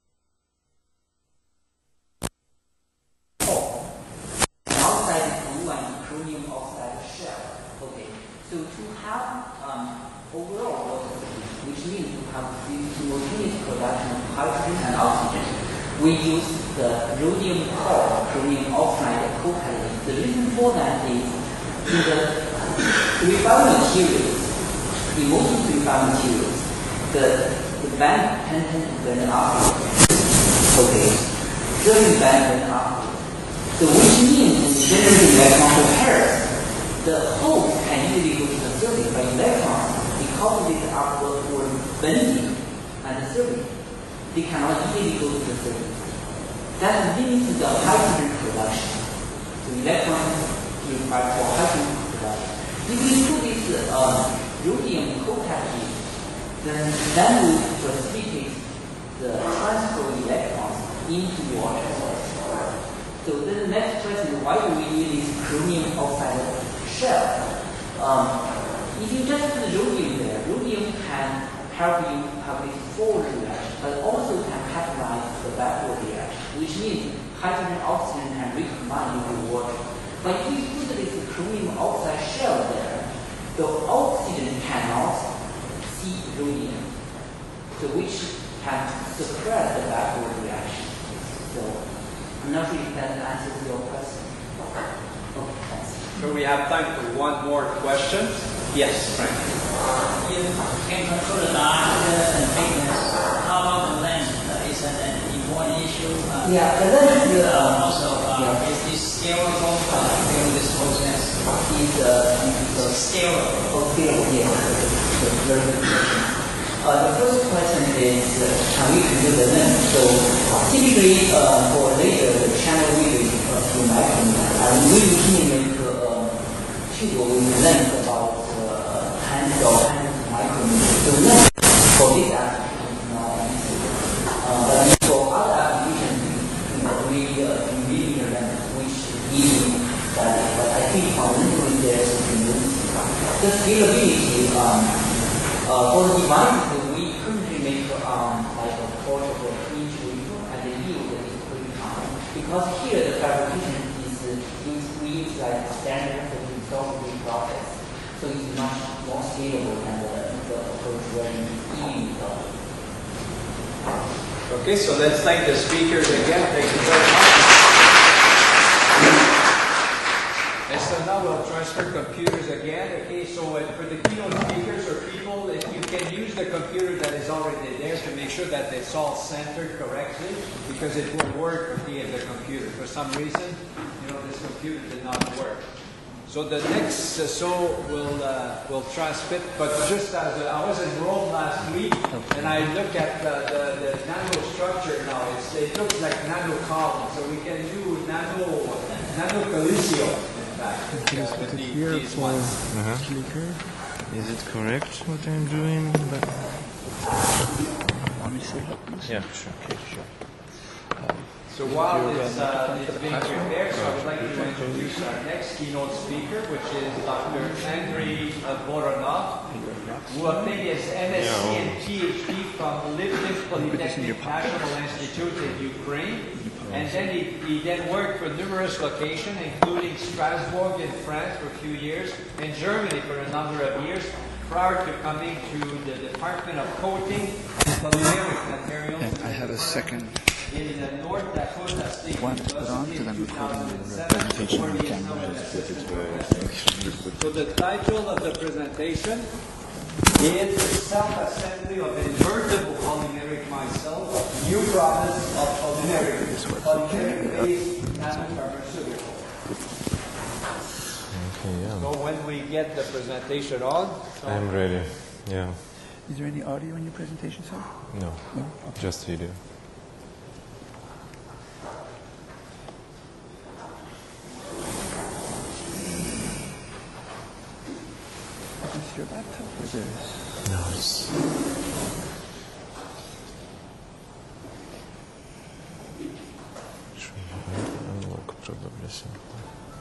Outside blue and chromium oxide shell. Okay. So to have overall water, which means to have simultaneous production of hydrogen and oxygen, we use the rhodium core chromium oxide co-catalyst. The reason for that is in the refined materials, in most refined materials, the band tends to bend upward. Okay. Certain band bend upward. So which means in generating electron pairs, the holes can easily go to the surface by electrons because of this upward bending and the surface. They cannot easily go to the surface. That limits the hydrogen production. So electrons required for hydrogen production. If we put this rhodium co-catalyst, then that will precipitate the transfer of electrons into water. So then the next question is why do we use this chromium oxide shell? If you just put rhodium there, rhodium can help you have this forward reaction, but also can catalyze the backward reaction, which means hydrogen and oxygen can recombine into water. But if you put this chromium oxide shell there, the oxygen cannot see rhodium, so which can suppress the backward reaction. So I'm not sure if that answers your question. Okay, thanks. So we have time for one more question. Yes, Frank. You can control the diameter and thickness. How about the length? Is that an important issue? Yeah, the length is Also, is this scalable during this process? scalable. Okay, yeah. Very good question. The first question is, can we compute the length? So typically, for laser, the channel width is 2 micrometers, and we usually make tube with length about 10 or 100 micrometers. So length for this application is not an issue. But advantage we currently make like a quarter of each window, and the yield is pretty high. Because here the fabrication we use like standard lithography process, so it's much more scalable than the approach where you use lithography. Okay, so let's thank the speakers again. Thank you very much. And so now we'll transfer computers again. Okay, so for the keynote speakers or people, if you can use the computer that is already there to make sure that it's all centered correctly, because it will work with the computer. For some reason, this computer did not work. So the next, we'll transmit, but just as I was in Rome last week, and I look at the nano structure now, it looks like nano columns, so we can do nano colicio, in fact, with these ones. Clicker. Is it correct what I'm doing? Want me to set it up? Yeah, sure. Okay, sure. So while it's being prepared, so I would like to introduce our next keynote speaker, which is Dr. Andrei Voronov, who I think is MSc and PhD from Lviv Polytechnic National Institute in Ukraine. And then he then worked for numerous locations, including Strasbourg in France for a few years, and Germany for a number of years, prior to coming to the Department of Coating and Polymeric Materials. And I have a second In North Dakota State one to put on because I'm recording the 2007, presentation on the camera. So the title of the presentation is Self-Assembly of Invertible Polymeric Micelle, New Process of Polymeric-Based Nanopharmaceuticals. Okay, yeah. So when we get the presentation on, I'm ready. Yeah. Is there any audio in your presentation, sir? No. No? Just video. Is your laptop or this? No, it's... Unlock probably something.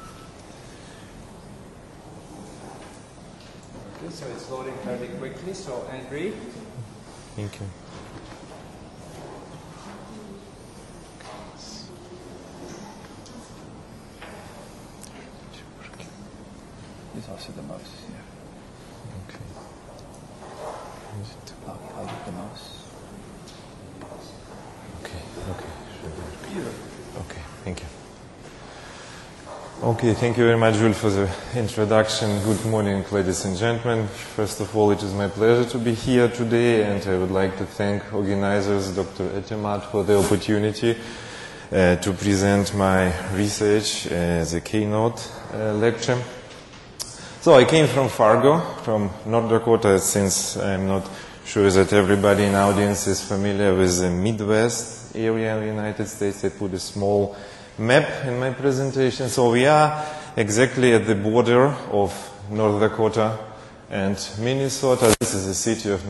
okay, so it's loading fairly quickly. So Andrei, Thank you. There's also the mouse, yeah. Okay. Is it? I'll get the mouse. Okay. Sure. Beautiful. Okay, thank you. Okay, thank you very much, Jules, for the introduction. Good morning, ladies and gentlemen. First of all, it is my pleasure to be here today, and I would like to thank organizers, Dr. Etemat, for the opportunity to present my research as a keynote lecture. So I came from Fargo, from North Dakota, since I'm not sure that everybody in the audience is familiar with the Midwest area of the United States. I put a small map in my presentation. So we are exactly at the border of North Dakota and Minnesota. This is a city of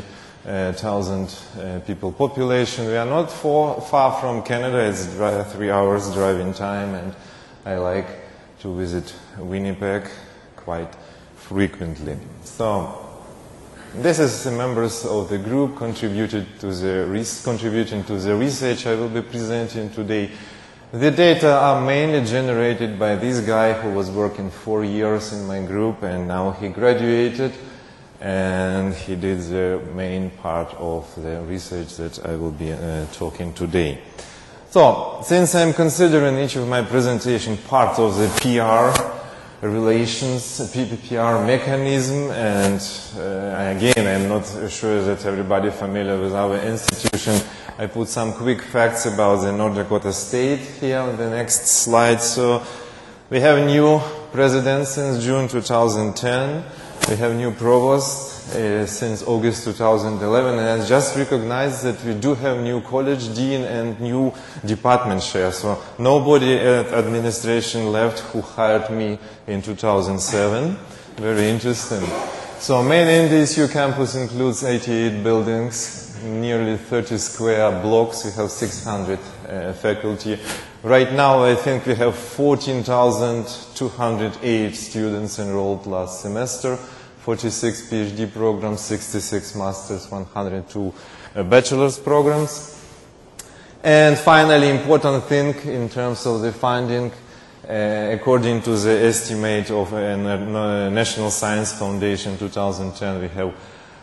90,000 people population. We are not far from Canada. It's 3 hours driving time, and I like to visit Winnipeg quite frequently. So this is the members of the group contributing to the research I will be presenting today. The data are mainly generated by this guy who was working 4 years in my group, and now he graduated, and he did the main part of the research that I will be talking today. So, since I'm considering each of my presentation part of the PR relations, PPPR mechanism, and again, I'm not sure that everybody familiar with our institution. I put some quick facts about the North Dakota state here on the next slide. So we have a new president since June 2010. We have new provost since August 2011, and I just recognized that we do have new college dean and new department chair. So nobody at administration left who hired me in 2007. Very interesting. So main NDSU campus includes 88 buildings, nearly 30 square blocks. We have 600 faculty. Right now, I think we have 14,208 students enrolled last semester. 46 PhD programs, 66 masters, 102 bachelor's programs. And finally, important thing in terms of the funding, according to the estimate of a National Science Foundation 2010, we have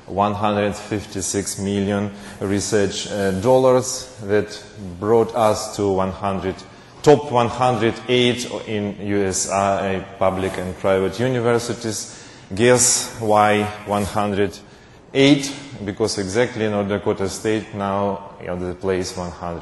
156 million research dollars that brought us to top 108 in USA public and private universities. Guess why 108? Because exactly North Dakota State now in the place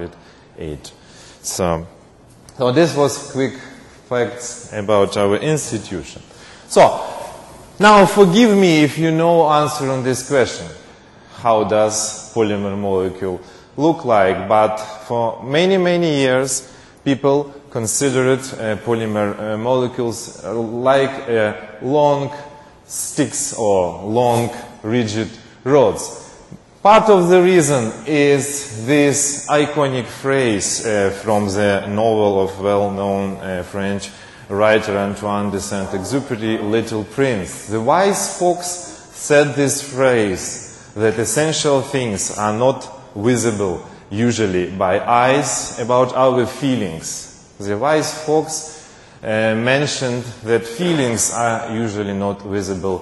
108. So this was quick facts about our institution. So now forgive me if you know answer on this question. How does polymer molecule look like? But for many, many years, people considered polymer molecules like long sticks or long rigid rods. Part of the reason is this iconic phrase from the novel of well-known French writer Antoine de Saint-Exupéry, Little Prince. The wise fox said this phrase, that essential things are not visible usually by eyes about our feelings. The wise fox mentioned that feelings are usually not visible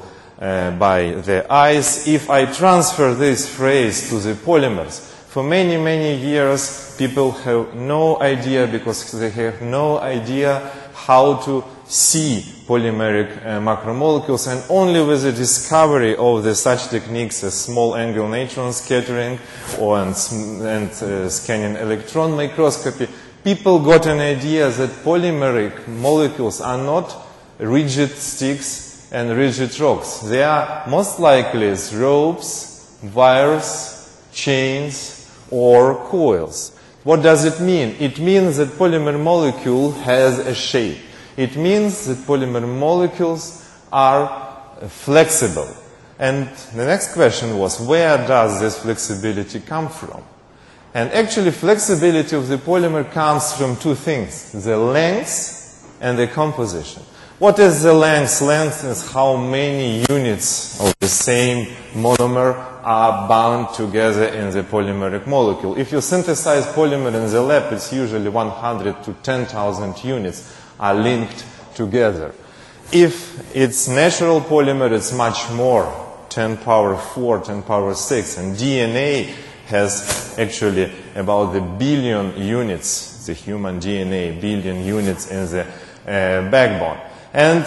by the eyes. If I transfer this phrase to the polymers, for many, many years people have no idea, because they have no idea how to see polymeric macromolecules, and only with the discovery of such techniques as small angle neutron scattering and scanning electron microscopy, people got an idea that polymeric molecules are not rigid sticks and rigid rocks. They are most likely ropes, wires, chains, or coils. What does it mean? It means that polymer molecule has a shape. It means that polymer molecules are flexible. And the next question was, where does this flexibility come from? And actually, flexibility of the polymer comes from two things: the length and the composition. What is the length? Length is how many units of the same monomer are bound together in the polymeric molecule. If you synthesize polymer in the lab, it's usually 100 to 10,000 units are linked together. If it's natural polymer, it's much more, 10 power 4, 10 power 6. And DNA has actually about the billion units, the human DNA, billion units in the backbone. And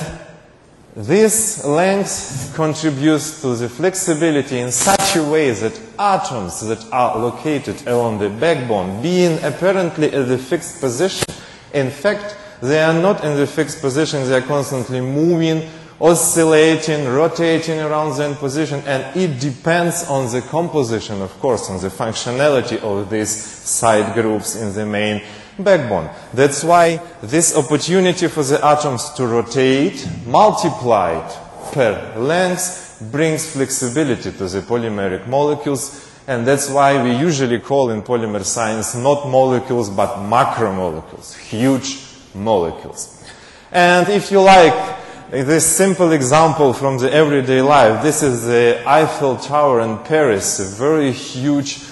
this length contributes to the flexibility in such a way that atoms that are located along the backbone, being apparently at the fixed position, in fact, they are not in the fixed position, they are constantly moving, oscillating, rotating around their position, and it depends on the composition, of course, on the functionality of these side groups in the main backbone. That's why this opportunity for the atoms to rotate, multiplied per length, brings flexibility to the polymeric molecules, and that's why we usually call in polymer science not molecules but macromolecules, huge molecules. And if you like this simple example from the everyday life, this is the Eiffel Tower in Paris, a very huge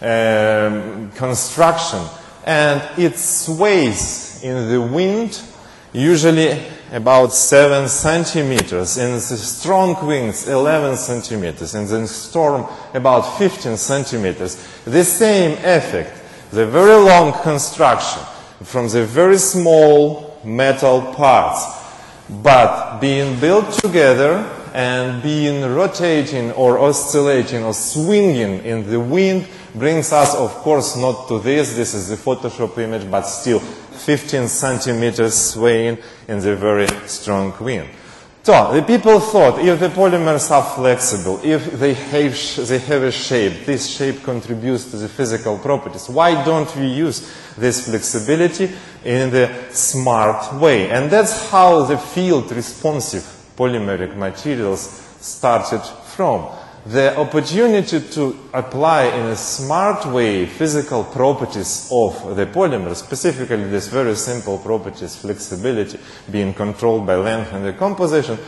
construction. And it sways in the wind, usually about 7 centimeters. In the strong winds, 11 centimeters. In the storm, about 15 centimeters. The same effect, the very long construction from the very small metal parts, but being built together and being rotating or oscillating or swinging in the wind, brings us, of course, not to this. This is the Photoshop image, but still 15 centimeters swaying in the very strong wind. So the people thought, if the polymers are flexible, if they have a shape, this shape contributes to the physical properties, why don't we use this flexibility in the smart way? And that's how the field responsive polymeric materials started from. The opportunity to apply in a smart way physical properties of the polymer, specifically this very simple properties, flexibility, being controlled by length and the composition,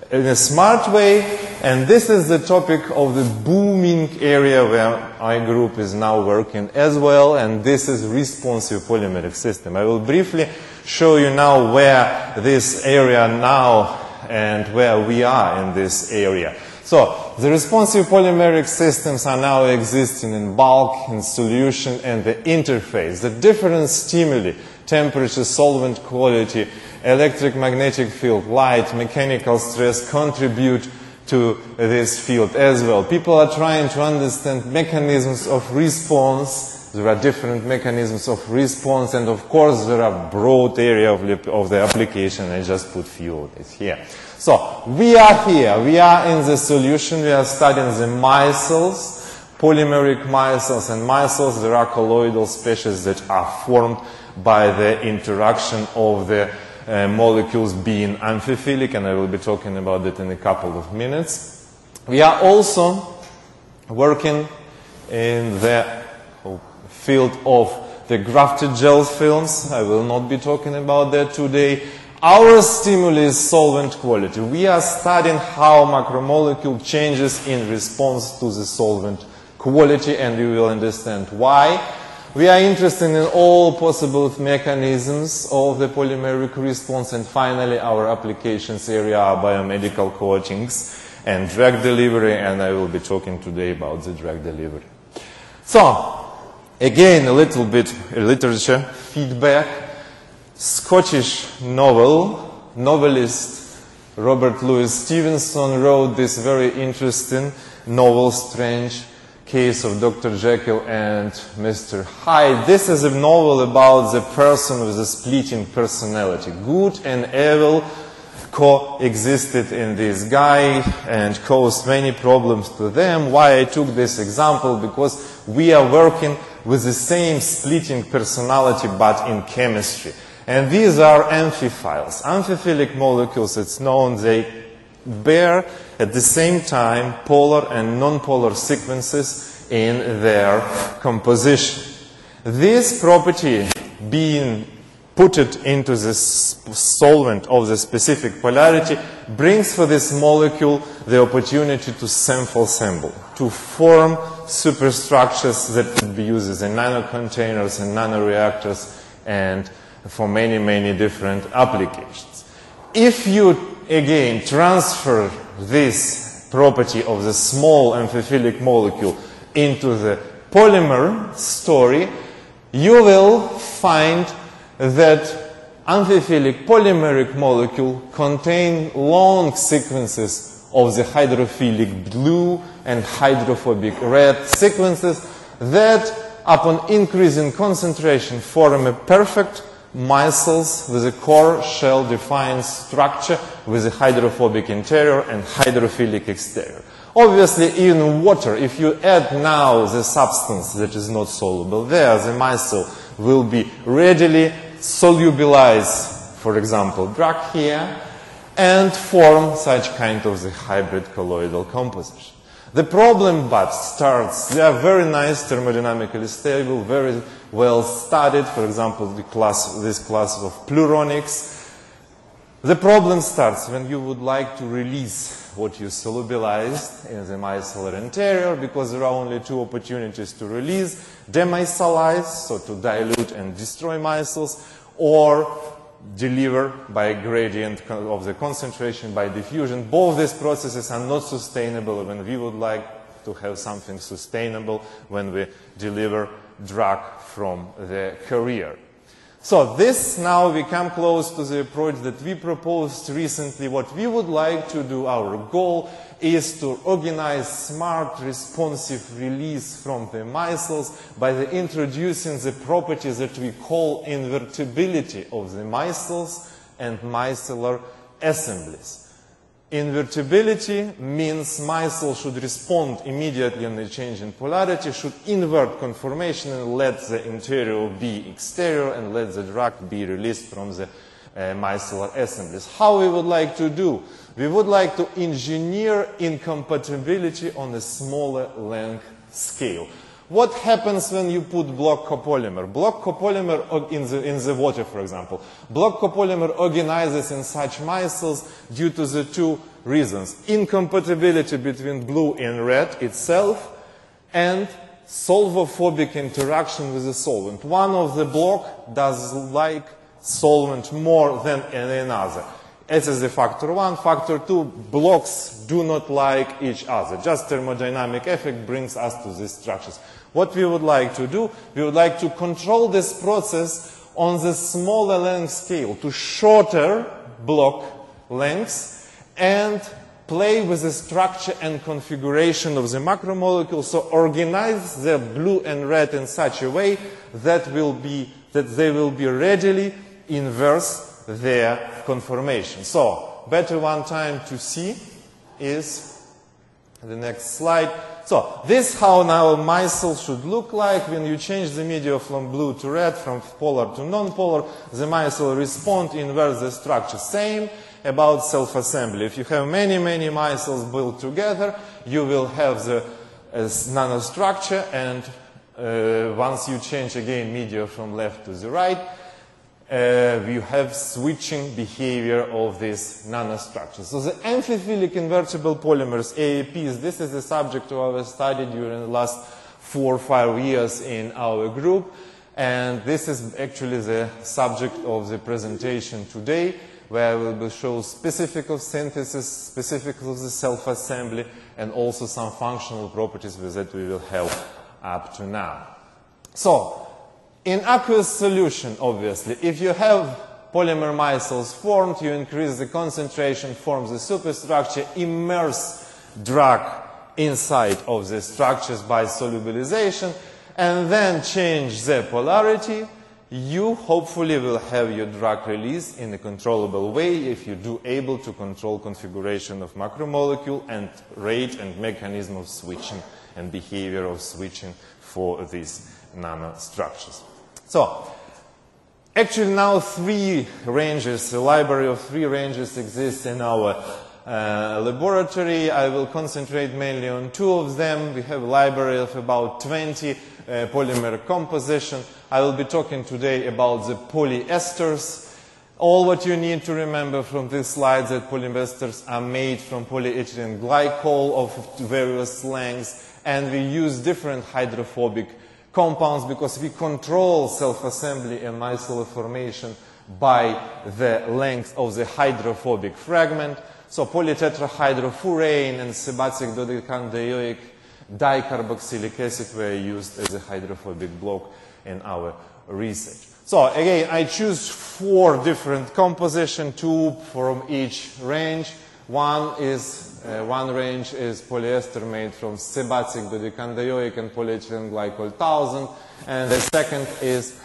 in a smart way, and this is the topic of the booming area where my group is now working as well, and this is responsive polymeric system. I will briefly show you now where this area now and where we are in this area. So, the responsive polymeric systems are now existing in bulk, in solution, and the interface. The different stimuli, temperature, solvent quality, electric magnetic field, light, mechanical stress contribute to this field as well. People are trying to understand mechanisms of response. There are different mechanisms of response, and of course there are broad area of the application. I just put few of it here. So, we are here, we are in the solution, we are studying the micelles, polymeric micelles, and micelles, there are colloidal species that are formed by the interaction of the molecules being amphiphilic, and I will be talking about that in a couple of minutes. We are also working in the field of the grafted gel films. I will not be talking about that today. Our stimuli is solvent quality. We are studying how macromolecule changes in response to the solvent quality, and you will understand why. We are interested in all possible mechanisms of the polymeric response, and finally our applications area are biomedical coatings and drug delivery, and I will be talking today about the drug delivery. So, again, a little bit literature feedback. Scottish novelist Robert Louis Stevenson wrote this very interesting novel, Strange Case of Dr. Jekyll and Mr. Hyde. This is a novel about the person with a splitting personality. Good and evil coexisted in this guy and caused many problems to them. Why I took this example? Because we are working with the same splitting personality but in chemistry. And these are amphiphiles. Amphiphilic molecules, it's known, they bear at the same time polar and non-polar sequences in their composition. This property being put into the solvent of the specific polarity brings for this molecule the opportunity to sample, to form superstructures that could be used in nanocontainers and nanoreactors and for many, many different applications. If you, again, transfer this property of the small amphiphilic molecule into the polymer story, you will find that amphiphilic polymeric molecule contain long sequences of the hydrophilic blue and hydrophobic red sequences that, upon increasing concentration, form a perfect micelles with a core shell-defined structure with a hydrophobic interior and hydrophilic exterior. Obviously, in water, if you add now the substance that is not soluble there, the micelle will be readily solubilize, for example, drug here, and form such kind of the hybrid colloidal composition. The problem but starts, they are very nice, thermodynamically stable, very well studied, for example, this class of pluronics. The problem starts when you would like to release what you solubilized in the micellar interior, because there are only two opportunities to release: demicelize, so to dilute and destroy micelles, or deliver by a gradient of the concentration by diffusion. Both these processes are not sustainable when we would like to have something sustainable when we deliver drug from the carrier. So this, now we come close to the approach that we proposed recently. What we would like to do, our goal, is to organize smart responsive release from the micelles by introducing the properties that we call invertibility of the micelles and micellar assemblies. Invertibility means micelle should respond immediately on the change in polarity, should invert conformation and let the interior be exterior and let the drug be released from the micellar assemblies. How we would like to do? We would like to engineer incompatibility on a smaller length scale. What happens when you put block copolymer? Block copolymer in the water, for example. Block copolymer organizes in such micelles due to the two reasons. Incompatibility between blue and red itself and solvophobic interaction with the solvent. One of the block does like solvent more than another. This is the factor 1. Factor 2, blocks do not like each other. Just thermodynamic effect brings us to these structures. What we would like to do, we would like to control this process on the smaller length scale to shorter block lengths and play with the structure and configuration of the macromolecule, so organize the blue and red in such a way that they will be readily inverse their conformation. So, better one time to see is the next slide. So, this is how now micelle should look like. When you change the media from blue to red, from polar to non-polar, the micelle respond, inverse the structure. Same about self-assembly. If you have many micelles built together, you will have the nanostructure, and once you change again media from left to the right, you have switching behavior of this nanostructure. So the amphiphilic invertible polymers, AAPs, this is the subject of our study during the last 4 or 5 years in our group, and this is actually the subject of the presentation today, where we will show specific of synthesis, specific of the self-assembly, and also some functional properties with that we will have up to now. So, in aqueous solution, obviously, if you have polymer micelles formed, you increase the concentration, form the superstructure, immerse drug inside of the structures by solubilization, and then change the polarity, you hopefully will have your drug release in a controllable way if you do able to control configuration of macromolecule and rate and mechanism of switching and behavior of switching for these nanostructures. So, actually now 3 ranges, a library of 3 ranges exists in our laboratory. I will concentrate mainly on 2 of them. We have a library of about 20 polymer composition. I will be talking today about the polyesters. All what you need to remember from this slide that polyesters are made from polyethylene glycol of various lengths, and we use different hydrophobic compounds because we control self-assembly and micelle formation by the length of the hydrophobic fragment. So polytetrahydrofuran and sebacic dodecandioic dicarboxylic acid were used as a hydrophobic block in our research. So again, I choose 4 different compositions, 2 from each range. One range is polyester made from sebacic dodecandioic and polyethylene glycol 1000, and the second is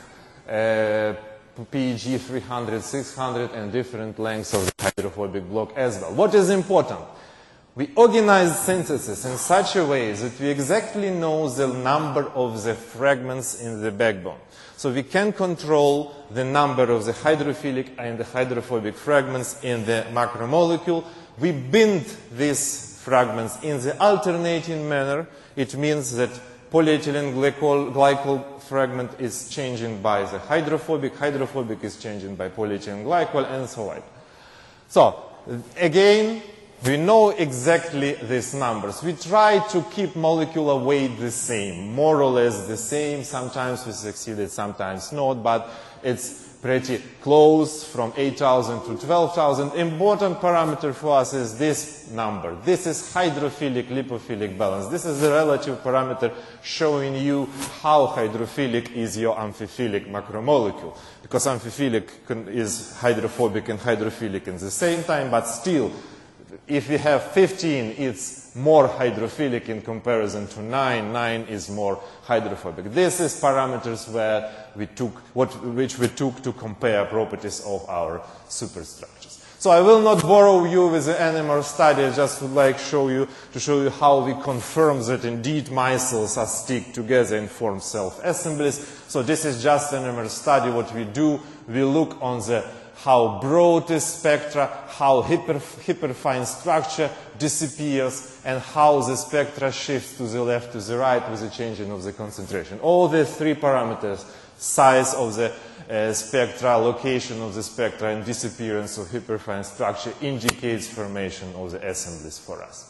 PEG 300, 600, and different lengths of the hydrophobic block as well. What is important? We organize synthesis in such a way that we exactly know the number of the fragments in the backbone. So we can control the number of the hydrophilic and the hydrophobic fragments in the macromolecule. We bind these fragments in the alternating manner. It means that polyethylene glycol fragment is changing by the hydrophobic is changing by polyethylene glycol, and so on. So, again, we know exactly these numbers. We try to keep molecular weight the same, more or less the same. Sometimes we succeeded, sometimes not, but it's pretty close, from 8,000 to 12,000. Important parameter for us is this number. This is hydrophilic lipophilic balance. This is the relative parameter showing you how hydrophilic is your amphiphilic macromolecule. Because amphiphilic is hydrophobic and hydrophilic in the same time, but still, if we have 15, it's more hydrophilic in comparison to 9. 9 is more hydrophobic. This is parameters where which we took to compare properties of our superstructures. So I will not bore you with the NMR study. I just would like to show you how we confirm that indeed micelles are stick together and form self-assemblies. So this is just an NMR study. What we do, we look on the how broad is spectra, how hyperfine structure disappears, and how the spectra shifts to the left, to the right with the changing of the concentration. All these three parameters, size of the spectra, location of the spectra, and disappearance of hyperfine structure, indicates formation of the assemblies for us.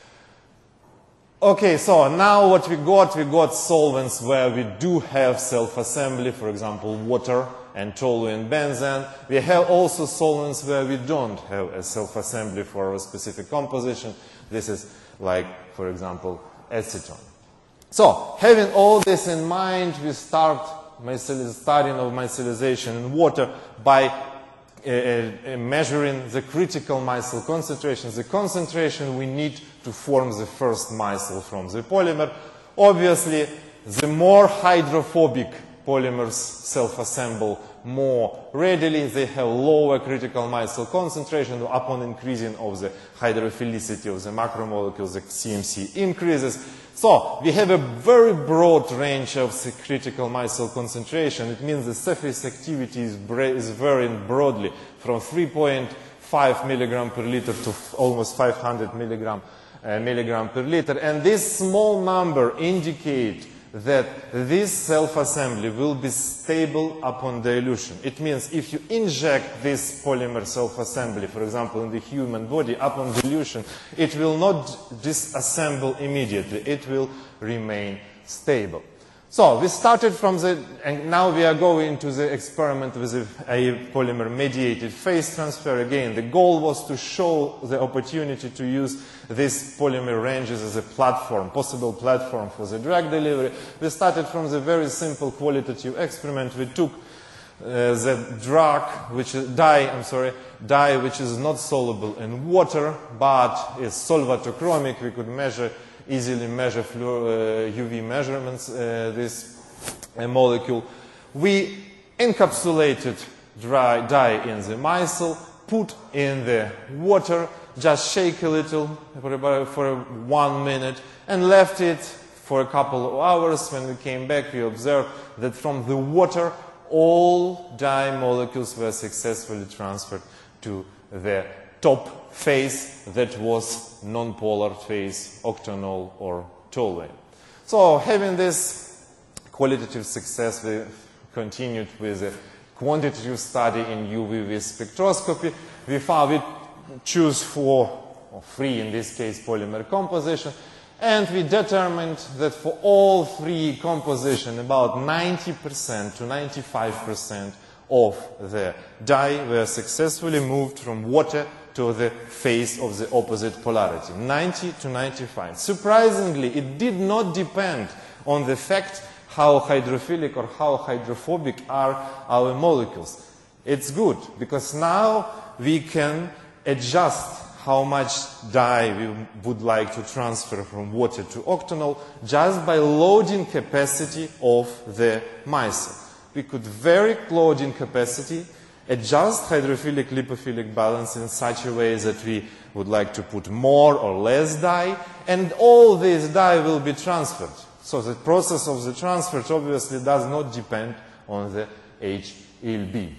Okay, so now what we got solvents where we do have self-assembly, for example, water and toluene benzene. We have also solvents where we don't have a self-assembly for a specific composition. This is like, for example, acetone. So, having all this in mind, we start studying of micellization in water by measuring the critical micelle concentrations, the concentration we need to form the first micelle from the polymer. Obviously, the more hydrophobic polymers self-assemble more readily, they have lower critical micelle concentration. Upon increasing of the hydrophilicity of the macromolecules, the CMC increases. So, we have a very broad range of the critical micelle concentration. It means the surface activity is varying broadly from 3.5 milligram per liter to almost 500 milligram per liter. And this small number indicates that this self-assembly will be stable upon dilution. It means if you inject this polymer self-assembly, for example, in the human body, upon dilution, it will not disassemble immediately. It will remain stable. So we started from and now we are going to the experiment with a polymer-mediated phase transfer. Again, the goal was to show the opportunity to use these polymer ranges as a platform, possible platform for the drug delivery. We started from the very simple qualitative experiment. We took the drug, which is dye which is not soluble in water, but is solvatochromic. We could easily measure UV measurements, this molecule. We encapsulated dye in the micelle, put in the water, just shake a little for 1 minute, and left it for a couple of hours. When we came back, we observed that from the water, all dye molecules were successfully transferred to the top phase, that was non-polar phase, octanol or toluene. So, having this qualitative success, we continued with a quantitative study in UV spectroscopy. We choose 4 or 3, in this case, polymer composition, and we determined that for all 3 compositions, about 90% to 95% of the dye were successfully moved from water to the phase of the opposite polarity, 90 to 95. Surprisingly, it did not depend on the fact how hydrophilic or how hydrophobic are our molecules. It's good, because now we can adjust how much dye we would like to transfer from water to octanol just by loading capacity of the micelle. We could vary loading capacity, adjust hydrophilic lipophilic balance in such a way that we would like to put more or less dye, and all this dye will be transferred. So the process of the transfer obviously does not depend on the HLB.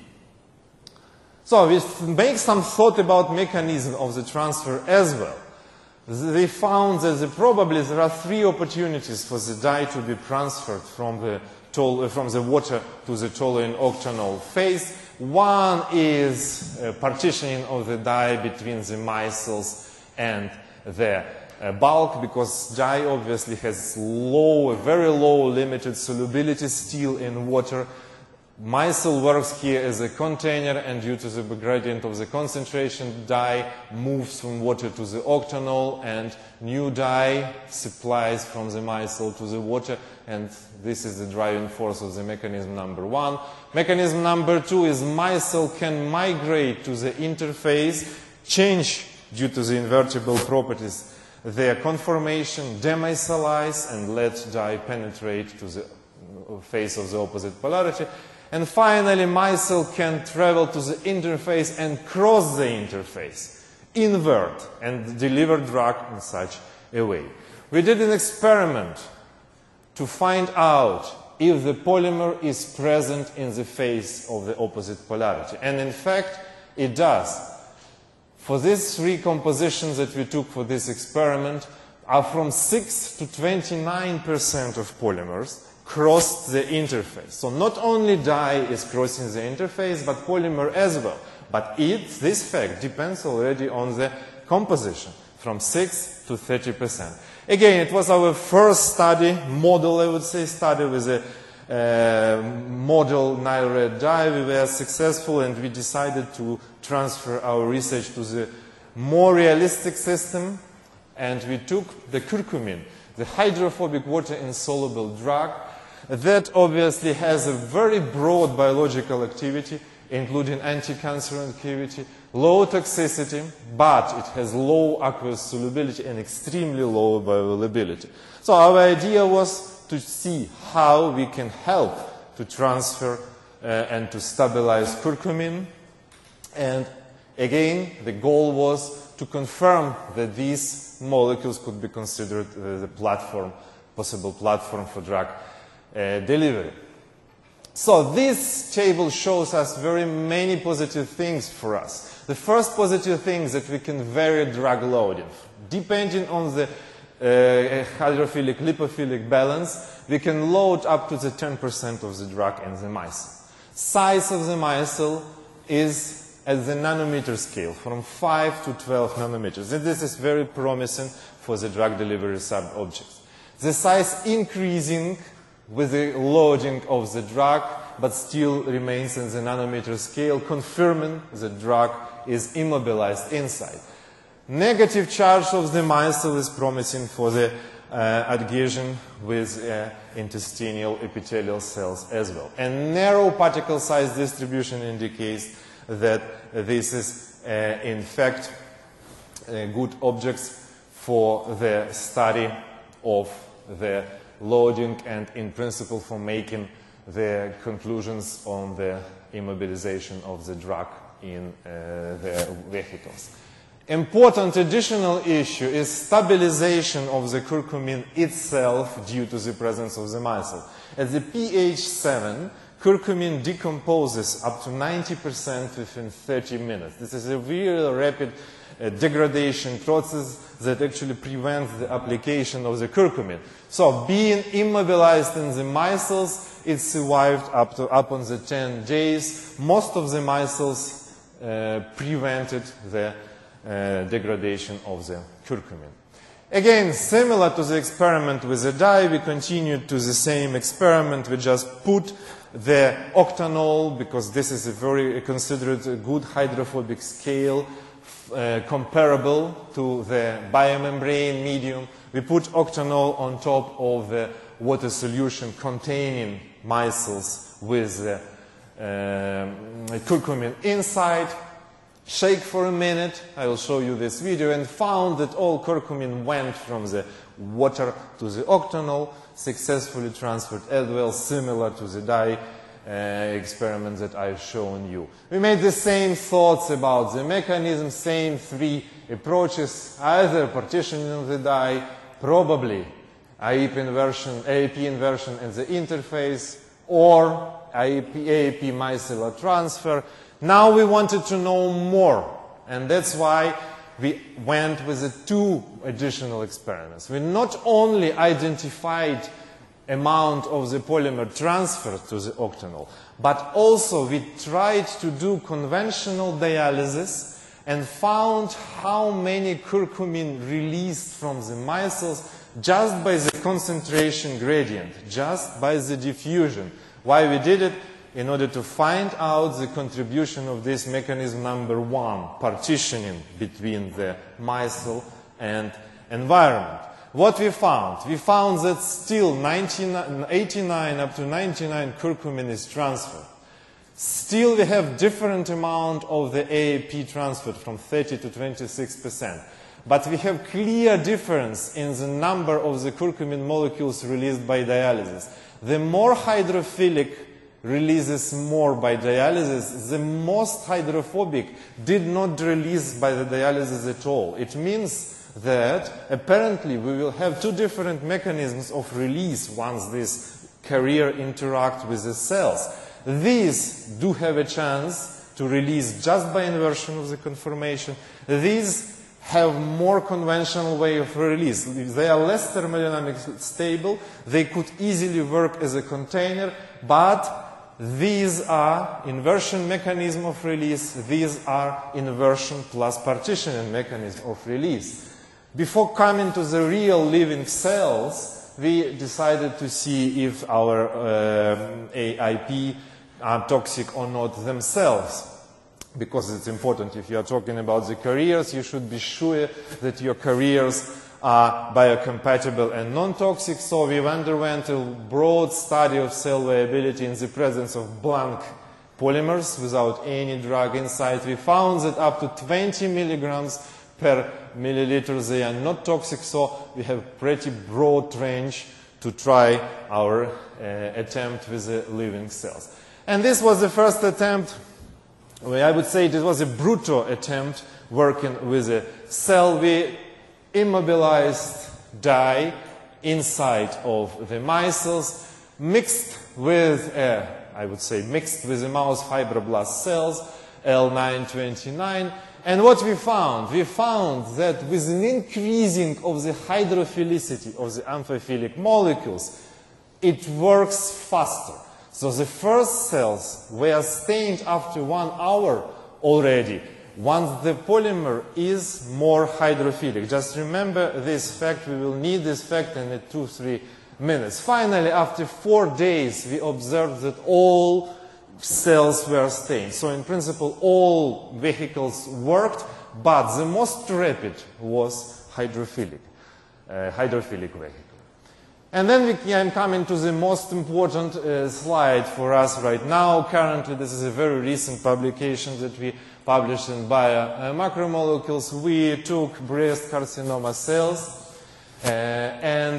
So we make some thought about mechanism of the transfer as well. They found that probably there are 3 opportunities for the dye to be transferred from the water to the toluene octanol phase. One is partitioning of the dye between the micelles and the bulk, because dye obviously has very low limited solubility still in water. Micelle works here as a container, and due to the gradient of the concentration, dye moves from water to the octanol, and new dye supplies from the micelle to the water, and this is the driving force of the mechanism number 1. Mechanism number 2 is micelle can migrate to the interface, change due to the invertible properties their conformation, demicelize, and let dye penetrate to the phase of the opposite polarity. And finally, micelle can travel to the interface and cross the interface, invert, and deliver drug in such a way. We did an experiment to find out if the polymer is present in the phase of the opposite polarity. And in fact, it does. For these three compositions that we took for this experiment, are from 6 to 29% of polymers crossed the interface. So not only dye is crossing the interface, but polymer as well. But this fact depends already on the composition, from 6 to 30%. Again, it was our first study, model, I would say, study with a model Nile red dye. We were successful and we decided to transfer our research to the more realistic system. And we took the curcumin, the hydrophobic water-insoluble drug, that obviously has a very broad biological activity, including anti-cancer activity, low toxicity, but it has low aqueous solubility and extremely low bioavailability. So our idea was to see how we can help to transfer and to stabilize curcumin. And again, the goal was to confirm that these molecules could be considered the possible platform for drug delivery. So this table shows us very many positive things for us. The first positive thing is that we can vary drug loading. Depending on the hydrophilic lipophilic balance, we can load up to the 10% of the drug in the micelle. Size of the micelle is at the nanometer scale, from 5 to 12 nanometers. And this is very promising for the drug delivery sub-objects. The size increasing with the loading of the drug, but still remains in the nanometer scale, confirming the drug is immobilized inside. Negative charge of the micelle is promising for the adhesion with intestinal epithelial cells as well. And narrow particle size distribution indicates that this is in fact good objects for the study of the loading and in principle for making the conclusions on the immobilization of the drug in the vehicles. Important additional issue is stabilization of the curcumin itself due to the presence of the micelle. At the pH 7, curcumin decomposes up to 90% within 30 minutes. This is a very rapid degradation process that actually prevents the application of the curcumin. So being immobilized in the micelles, it survived upon the 10 days. Most of the micelles prevented the degradation of the curcumin. Again, similar to the experiment with the dye, we continued to the same experiment. We just put the octanol, because this is a very considered a good hydrophobic scale, comparable to the biomembrane medium. We put octanol on top of the water solution containing micelles with the curcumin inside. Shake for a minute, I will show you this video, and found that all curcumin went from the water to the octanol, successfully transferred as well, similar to the dye experiment that I've shown you. We made the same thoughts about the mechanism, same three approaches, either partitioning of the dye, probably AEP inversion in the interface, or AEP micellar transfer. Now we wanted to know more, and that's why we went with the two additional experiments. We not only identified amount of the polymer transferred to the octanol, but also we tried to do conventional dialysis and found how many curcumin released from the micelles just by the concentration gradient, just by the diffusion. Why we did it? In order to find out the contribution of this mechanism number one, partitioning between the micelle and environment. What we found? We found that still 89 up to 99 curcumin is transferred. Still we have different amount of the AEP transferred from 30 to 26%. But we have clear difference in the number of the curcumin molecules released by dialysis. The more hydrophilic releases more by dialysis, the most hydrophobic did not release by the dialysis at all. It means that apparently we will have two different mechanisms of release once this carrier interact with the cells. These do have a chance to release just by inversion of the conformation. These have more conventional way of release. If they are less thermodynamically stable, they could easily work as a container, but these are inversion mechanism of release. These are inversion plus partitioning mechanism of release. Before coming to the real living cells, we decided to see if our AIP are toxic or not themselves. Because it's important, if you are talking about the carriers, you should be sure that your carriers are biocompatible and non-toxic. So we underwent a broad study of cell viability in the presence of blank polymers without any drug inside. We found that up to 20 milligrams per milliliter they are not toxic, so we have pretty broad range to try our attempt with the living cells. And this was the first attempt. I would say it was a brutal attempt working with a cell. We immobilized dye inside of the micelles, mixed with, I would say, mixed with the mouse fibroblast cells, L929. And what we found? We found that with an increasing of the hydrophilicity of the amphiphilic molecules, it works faster. So the first cells were stained after 1 hour already, once the polymer is more hydrophilic. Just remember this fact. We will need this fact in 2-3 minutes. Finally, after 4 days, we observed that all cells were stained. So in principle, all vehicles worked, but the most rapid was hydrophilic vehicle. And then I am coming to the most important slide for us right now. Currently, this is a very recent publication that we published in Biomacromolecules. We took breast carcinoma cells and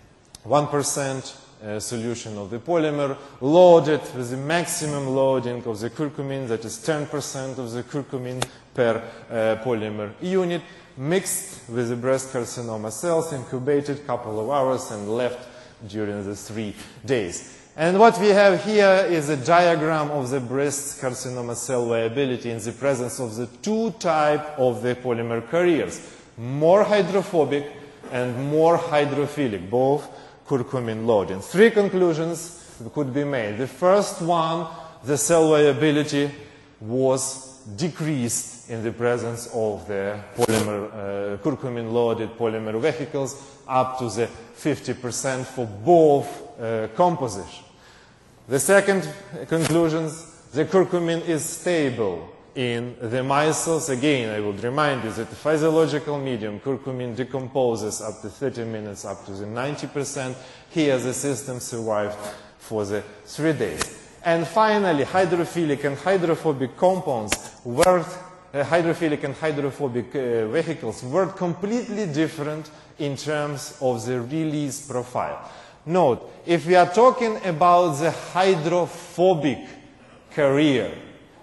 1% solution of the polymer, loaded with the maximum loading of the curcumin, that is 10% of the curcumin per polymer unit, mixed with the breast carcinoma cells, incubated a couple of hours and left during the 3 days. And what we have here is a diagram of the breast carcinoma cell viability in the presence of the two types of the polymer carriers, more hydrophobic and more hydrophilic, both curcumin loading. 3 conclusions could be made. The first one, the cell viability was decreased in the presence of the polymer, curcumin-loaded polymer vehicles up to the 50% for both composition. The second conclusion, the curcumin is stable in the micelles. Again, I would remind you that the physiological medium, curcumin decomposes up to 30 minutes, up to the 90%. Here the system survived for the 3 days. And finally, hydrophilic and hydrophobic compounds worked, hydrophilic and hydrophobic vehicles work completely different in terms of the release profile. Note, if we are talking about the hydrophobic carrier,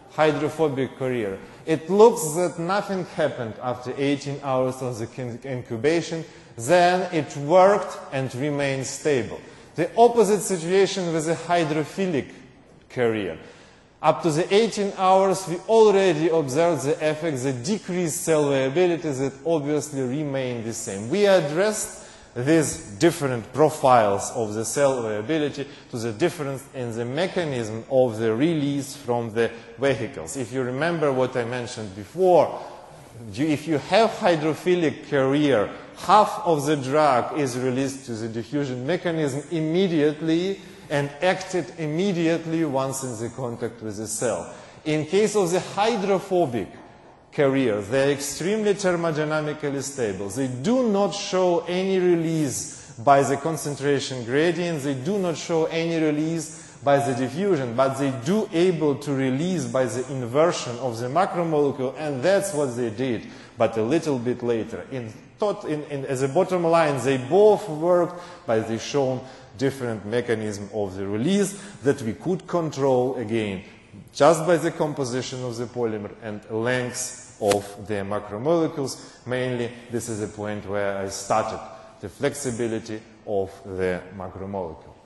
it looks that nothing happened after 18 hours of the incubation, then it worked and remained stable. The opposite situation with the hydrophilic carrier. Up to the 18 hours, we already observed the effect, the decreased cell viability that obviously remained the same. We addressed these different profiles of the cell viability to the difference in the mechanism of the release from the vehicles. If you remember what I mentioned before, if you have hydrophilic carrier, half of the drug is released to the diffusion mechanism immediately and acted immediately once in the contact with the cell. In case of the hydrophobic carriers, they are extremely thermodynamically stable. They do not show any release by the concentration gradient. They do not show any release by the diffusion, but they do able to release by the inversion of the macromolecule, and that's what they did, but a little bit later. As a bottom line, they both worked, but they shown different mechanism of the release that we could control again just by the composition of the polymer and length of the macromolecules. Mainly, this is the point where I started, the flexibility of the macromolecule.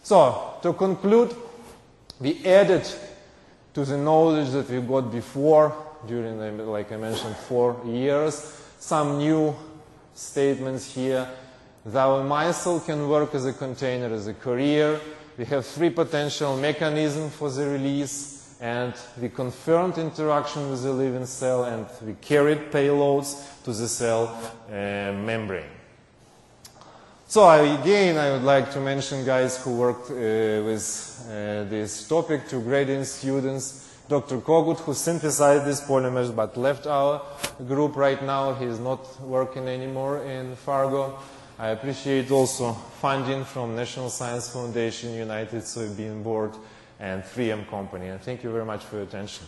So, to conclude, we added to the knowledge that we got before, during, like I mentioned, 4 years, some new statements here. Our micelle can work as a container, as a carrier. We have 3 potential mechanisms for the release, and we confirmed interaction with the living cell, and we carried payloads to the cell membrane. So again, I would like to mention guys who worked with this topic, 2 graduate students. Dr. Kogut, who synthesized these polymers but left our group right now. He is not working anymore in Fargo. I appreciate also funding from National Science Foundation, United Soybean Board, and 3M Company. And thank you very much for your attention.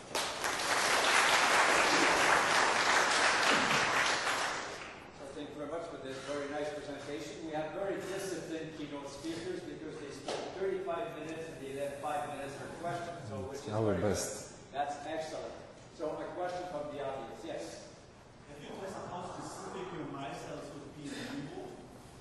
Thank you very much for this very nice presentation. We have very disciplined keynote speakers because they spent 35 minutes and they left 5 minutes for questions. So which is Our very best. good. That's excellent. So a question from the audience. Yes. Have you tested how specific your micelles would be in vivo?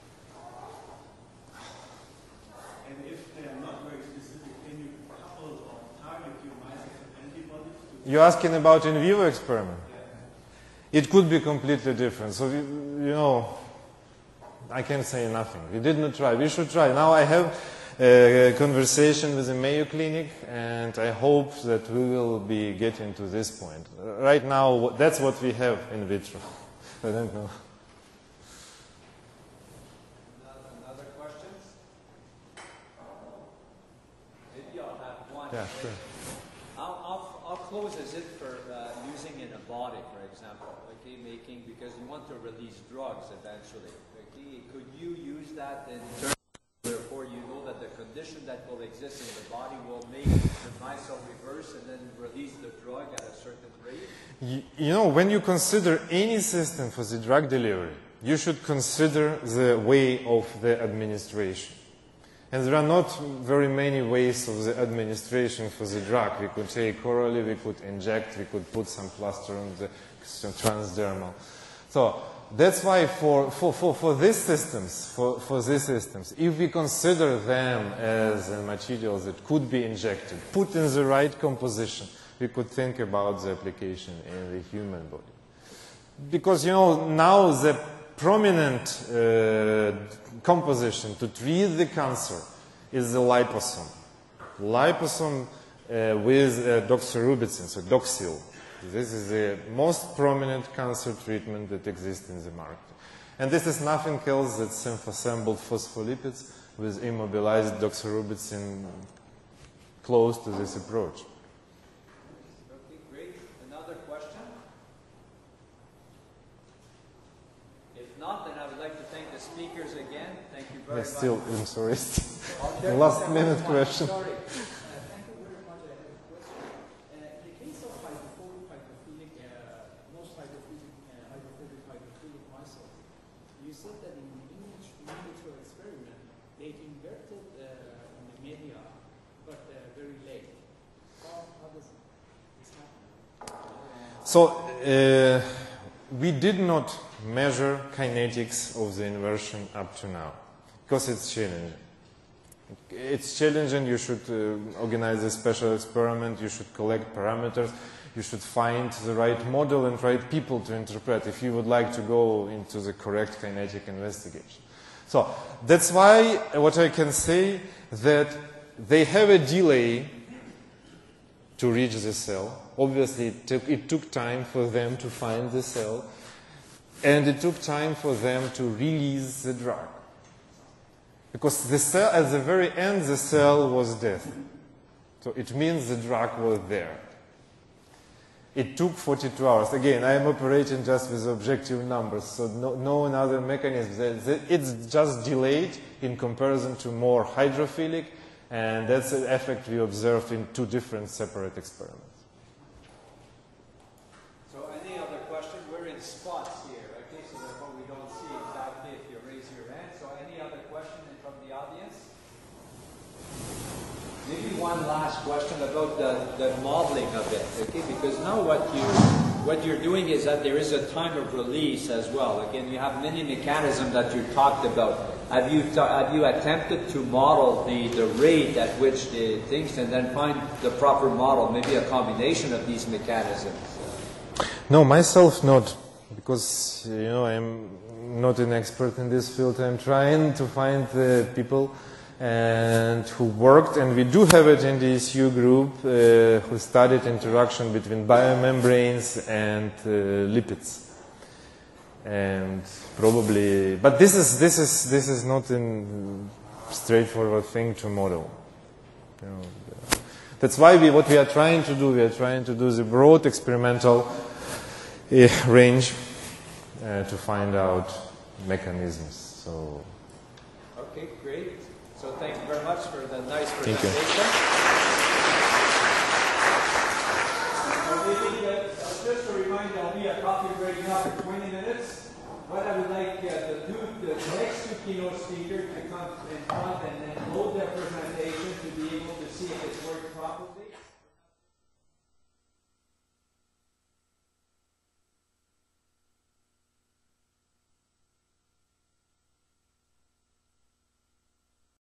And if they are not very specific, can you couple or target your micelles with antibodies? You're asking about in vivo experiment? It could be completely different. So, you know, I can say nothing. We did not try. We should try. Now I have a conversation with the Mayo Clinic, and I hope that we will be getting to this point. Right now, that's what we have in vitro. I don't know. Another questions? Maybe I'll have one. Yeah, sure. I'll close as it for using in a body, for example, okay, making, because you want to release drugs eventually, okay, could you use that in terms, therefore you know that the condition that will exist in the body will make the micelle reverse and then release the drug at a certain rate? You know, when you consider any system for the drug delivery, you should consider the way of the administration. And there are not very many ways of the administration for the drug. We could take orally, we could inject, we could put some plaster on the transdermal. So that's why for these systems, if we consider them as materials that could be injected, put in the right composition, we could think about the application in the human body. Because, you know, now the prominent composition to treat the cancer is the liposome. Liposome with doxorubicin, so Doxil. This is the most prominent cancer treatment that exists in the market. And this is nothing else than self-assembled phospholipids with immobilized doxorubicin close to this approach. Okay, great. Another question? If not, then I would like to thank the speakers again. Thank you very much. Still, I'm sorry, last minute question. Sorry. Thank you very much. I have a question. In the case of hydrophilic, most hydrophilic micelles, you said that in vitro experiment, they inverted on the media, but very late. How does this happen? So, we did not measure kinetics of the inversion up to now, because it's challenging. It's challenging. You should organize a special experiment, you should collect parameters, you should find the right model and right people to interpret if you would like to go into the correct kinetic investigation. So that's why what I can say that they have a delay to reach the cell. Obviously it took time for them to find the cell, and it took time for them to release the drug. Because the cell, at the very end, the cell was dead. So it means the drug was there. It took 42 hours. Again, I am operating just with objective numbers, so no other mechanism. It's just delayed in comparison to more hydrophilic, and that's an effect we observed in 2 different separate experiments. So any other questions? We're in spots here, okay, so therefore we don't see exactly if you raise your hand. So any other question from the audience? Maybe one last question about the modeling of it, okay, because now what you're doing is that there is a time of release as well. Again, you have many mechanisms that you talked about. have you attempted to model the rate at which the things, and then find the proper model, maybe a combination of these mechanisms? No, myself not, because I'm not an expert in this field. I'm trying to find people and who worked, and we do have it in the ECU group, who studied interaction between biomembranes and lipids. And probably, but this is not a straightforward thing to model. That's why what we are trying to do the broad experimental range to find out mechanisms. So. Okay, great. So thank you very much for the nice Thank you. presentation. Just to remind you, I'll be at coffee break now for 20 minutes. What I would like the next two keynote speakers to come in front and then hold their presentation to be able to see if it's worked properly.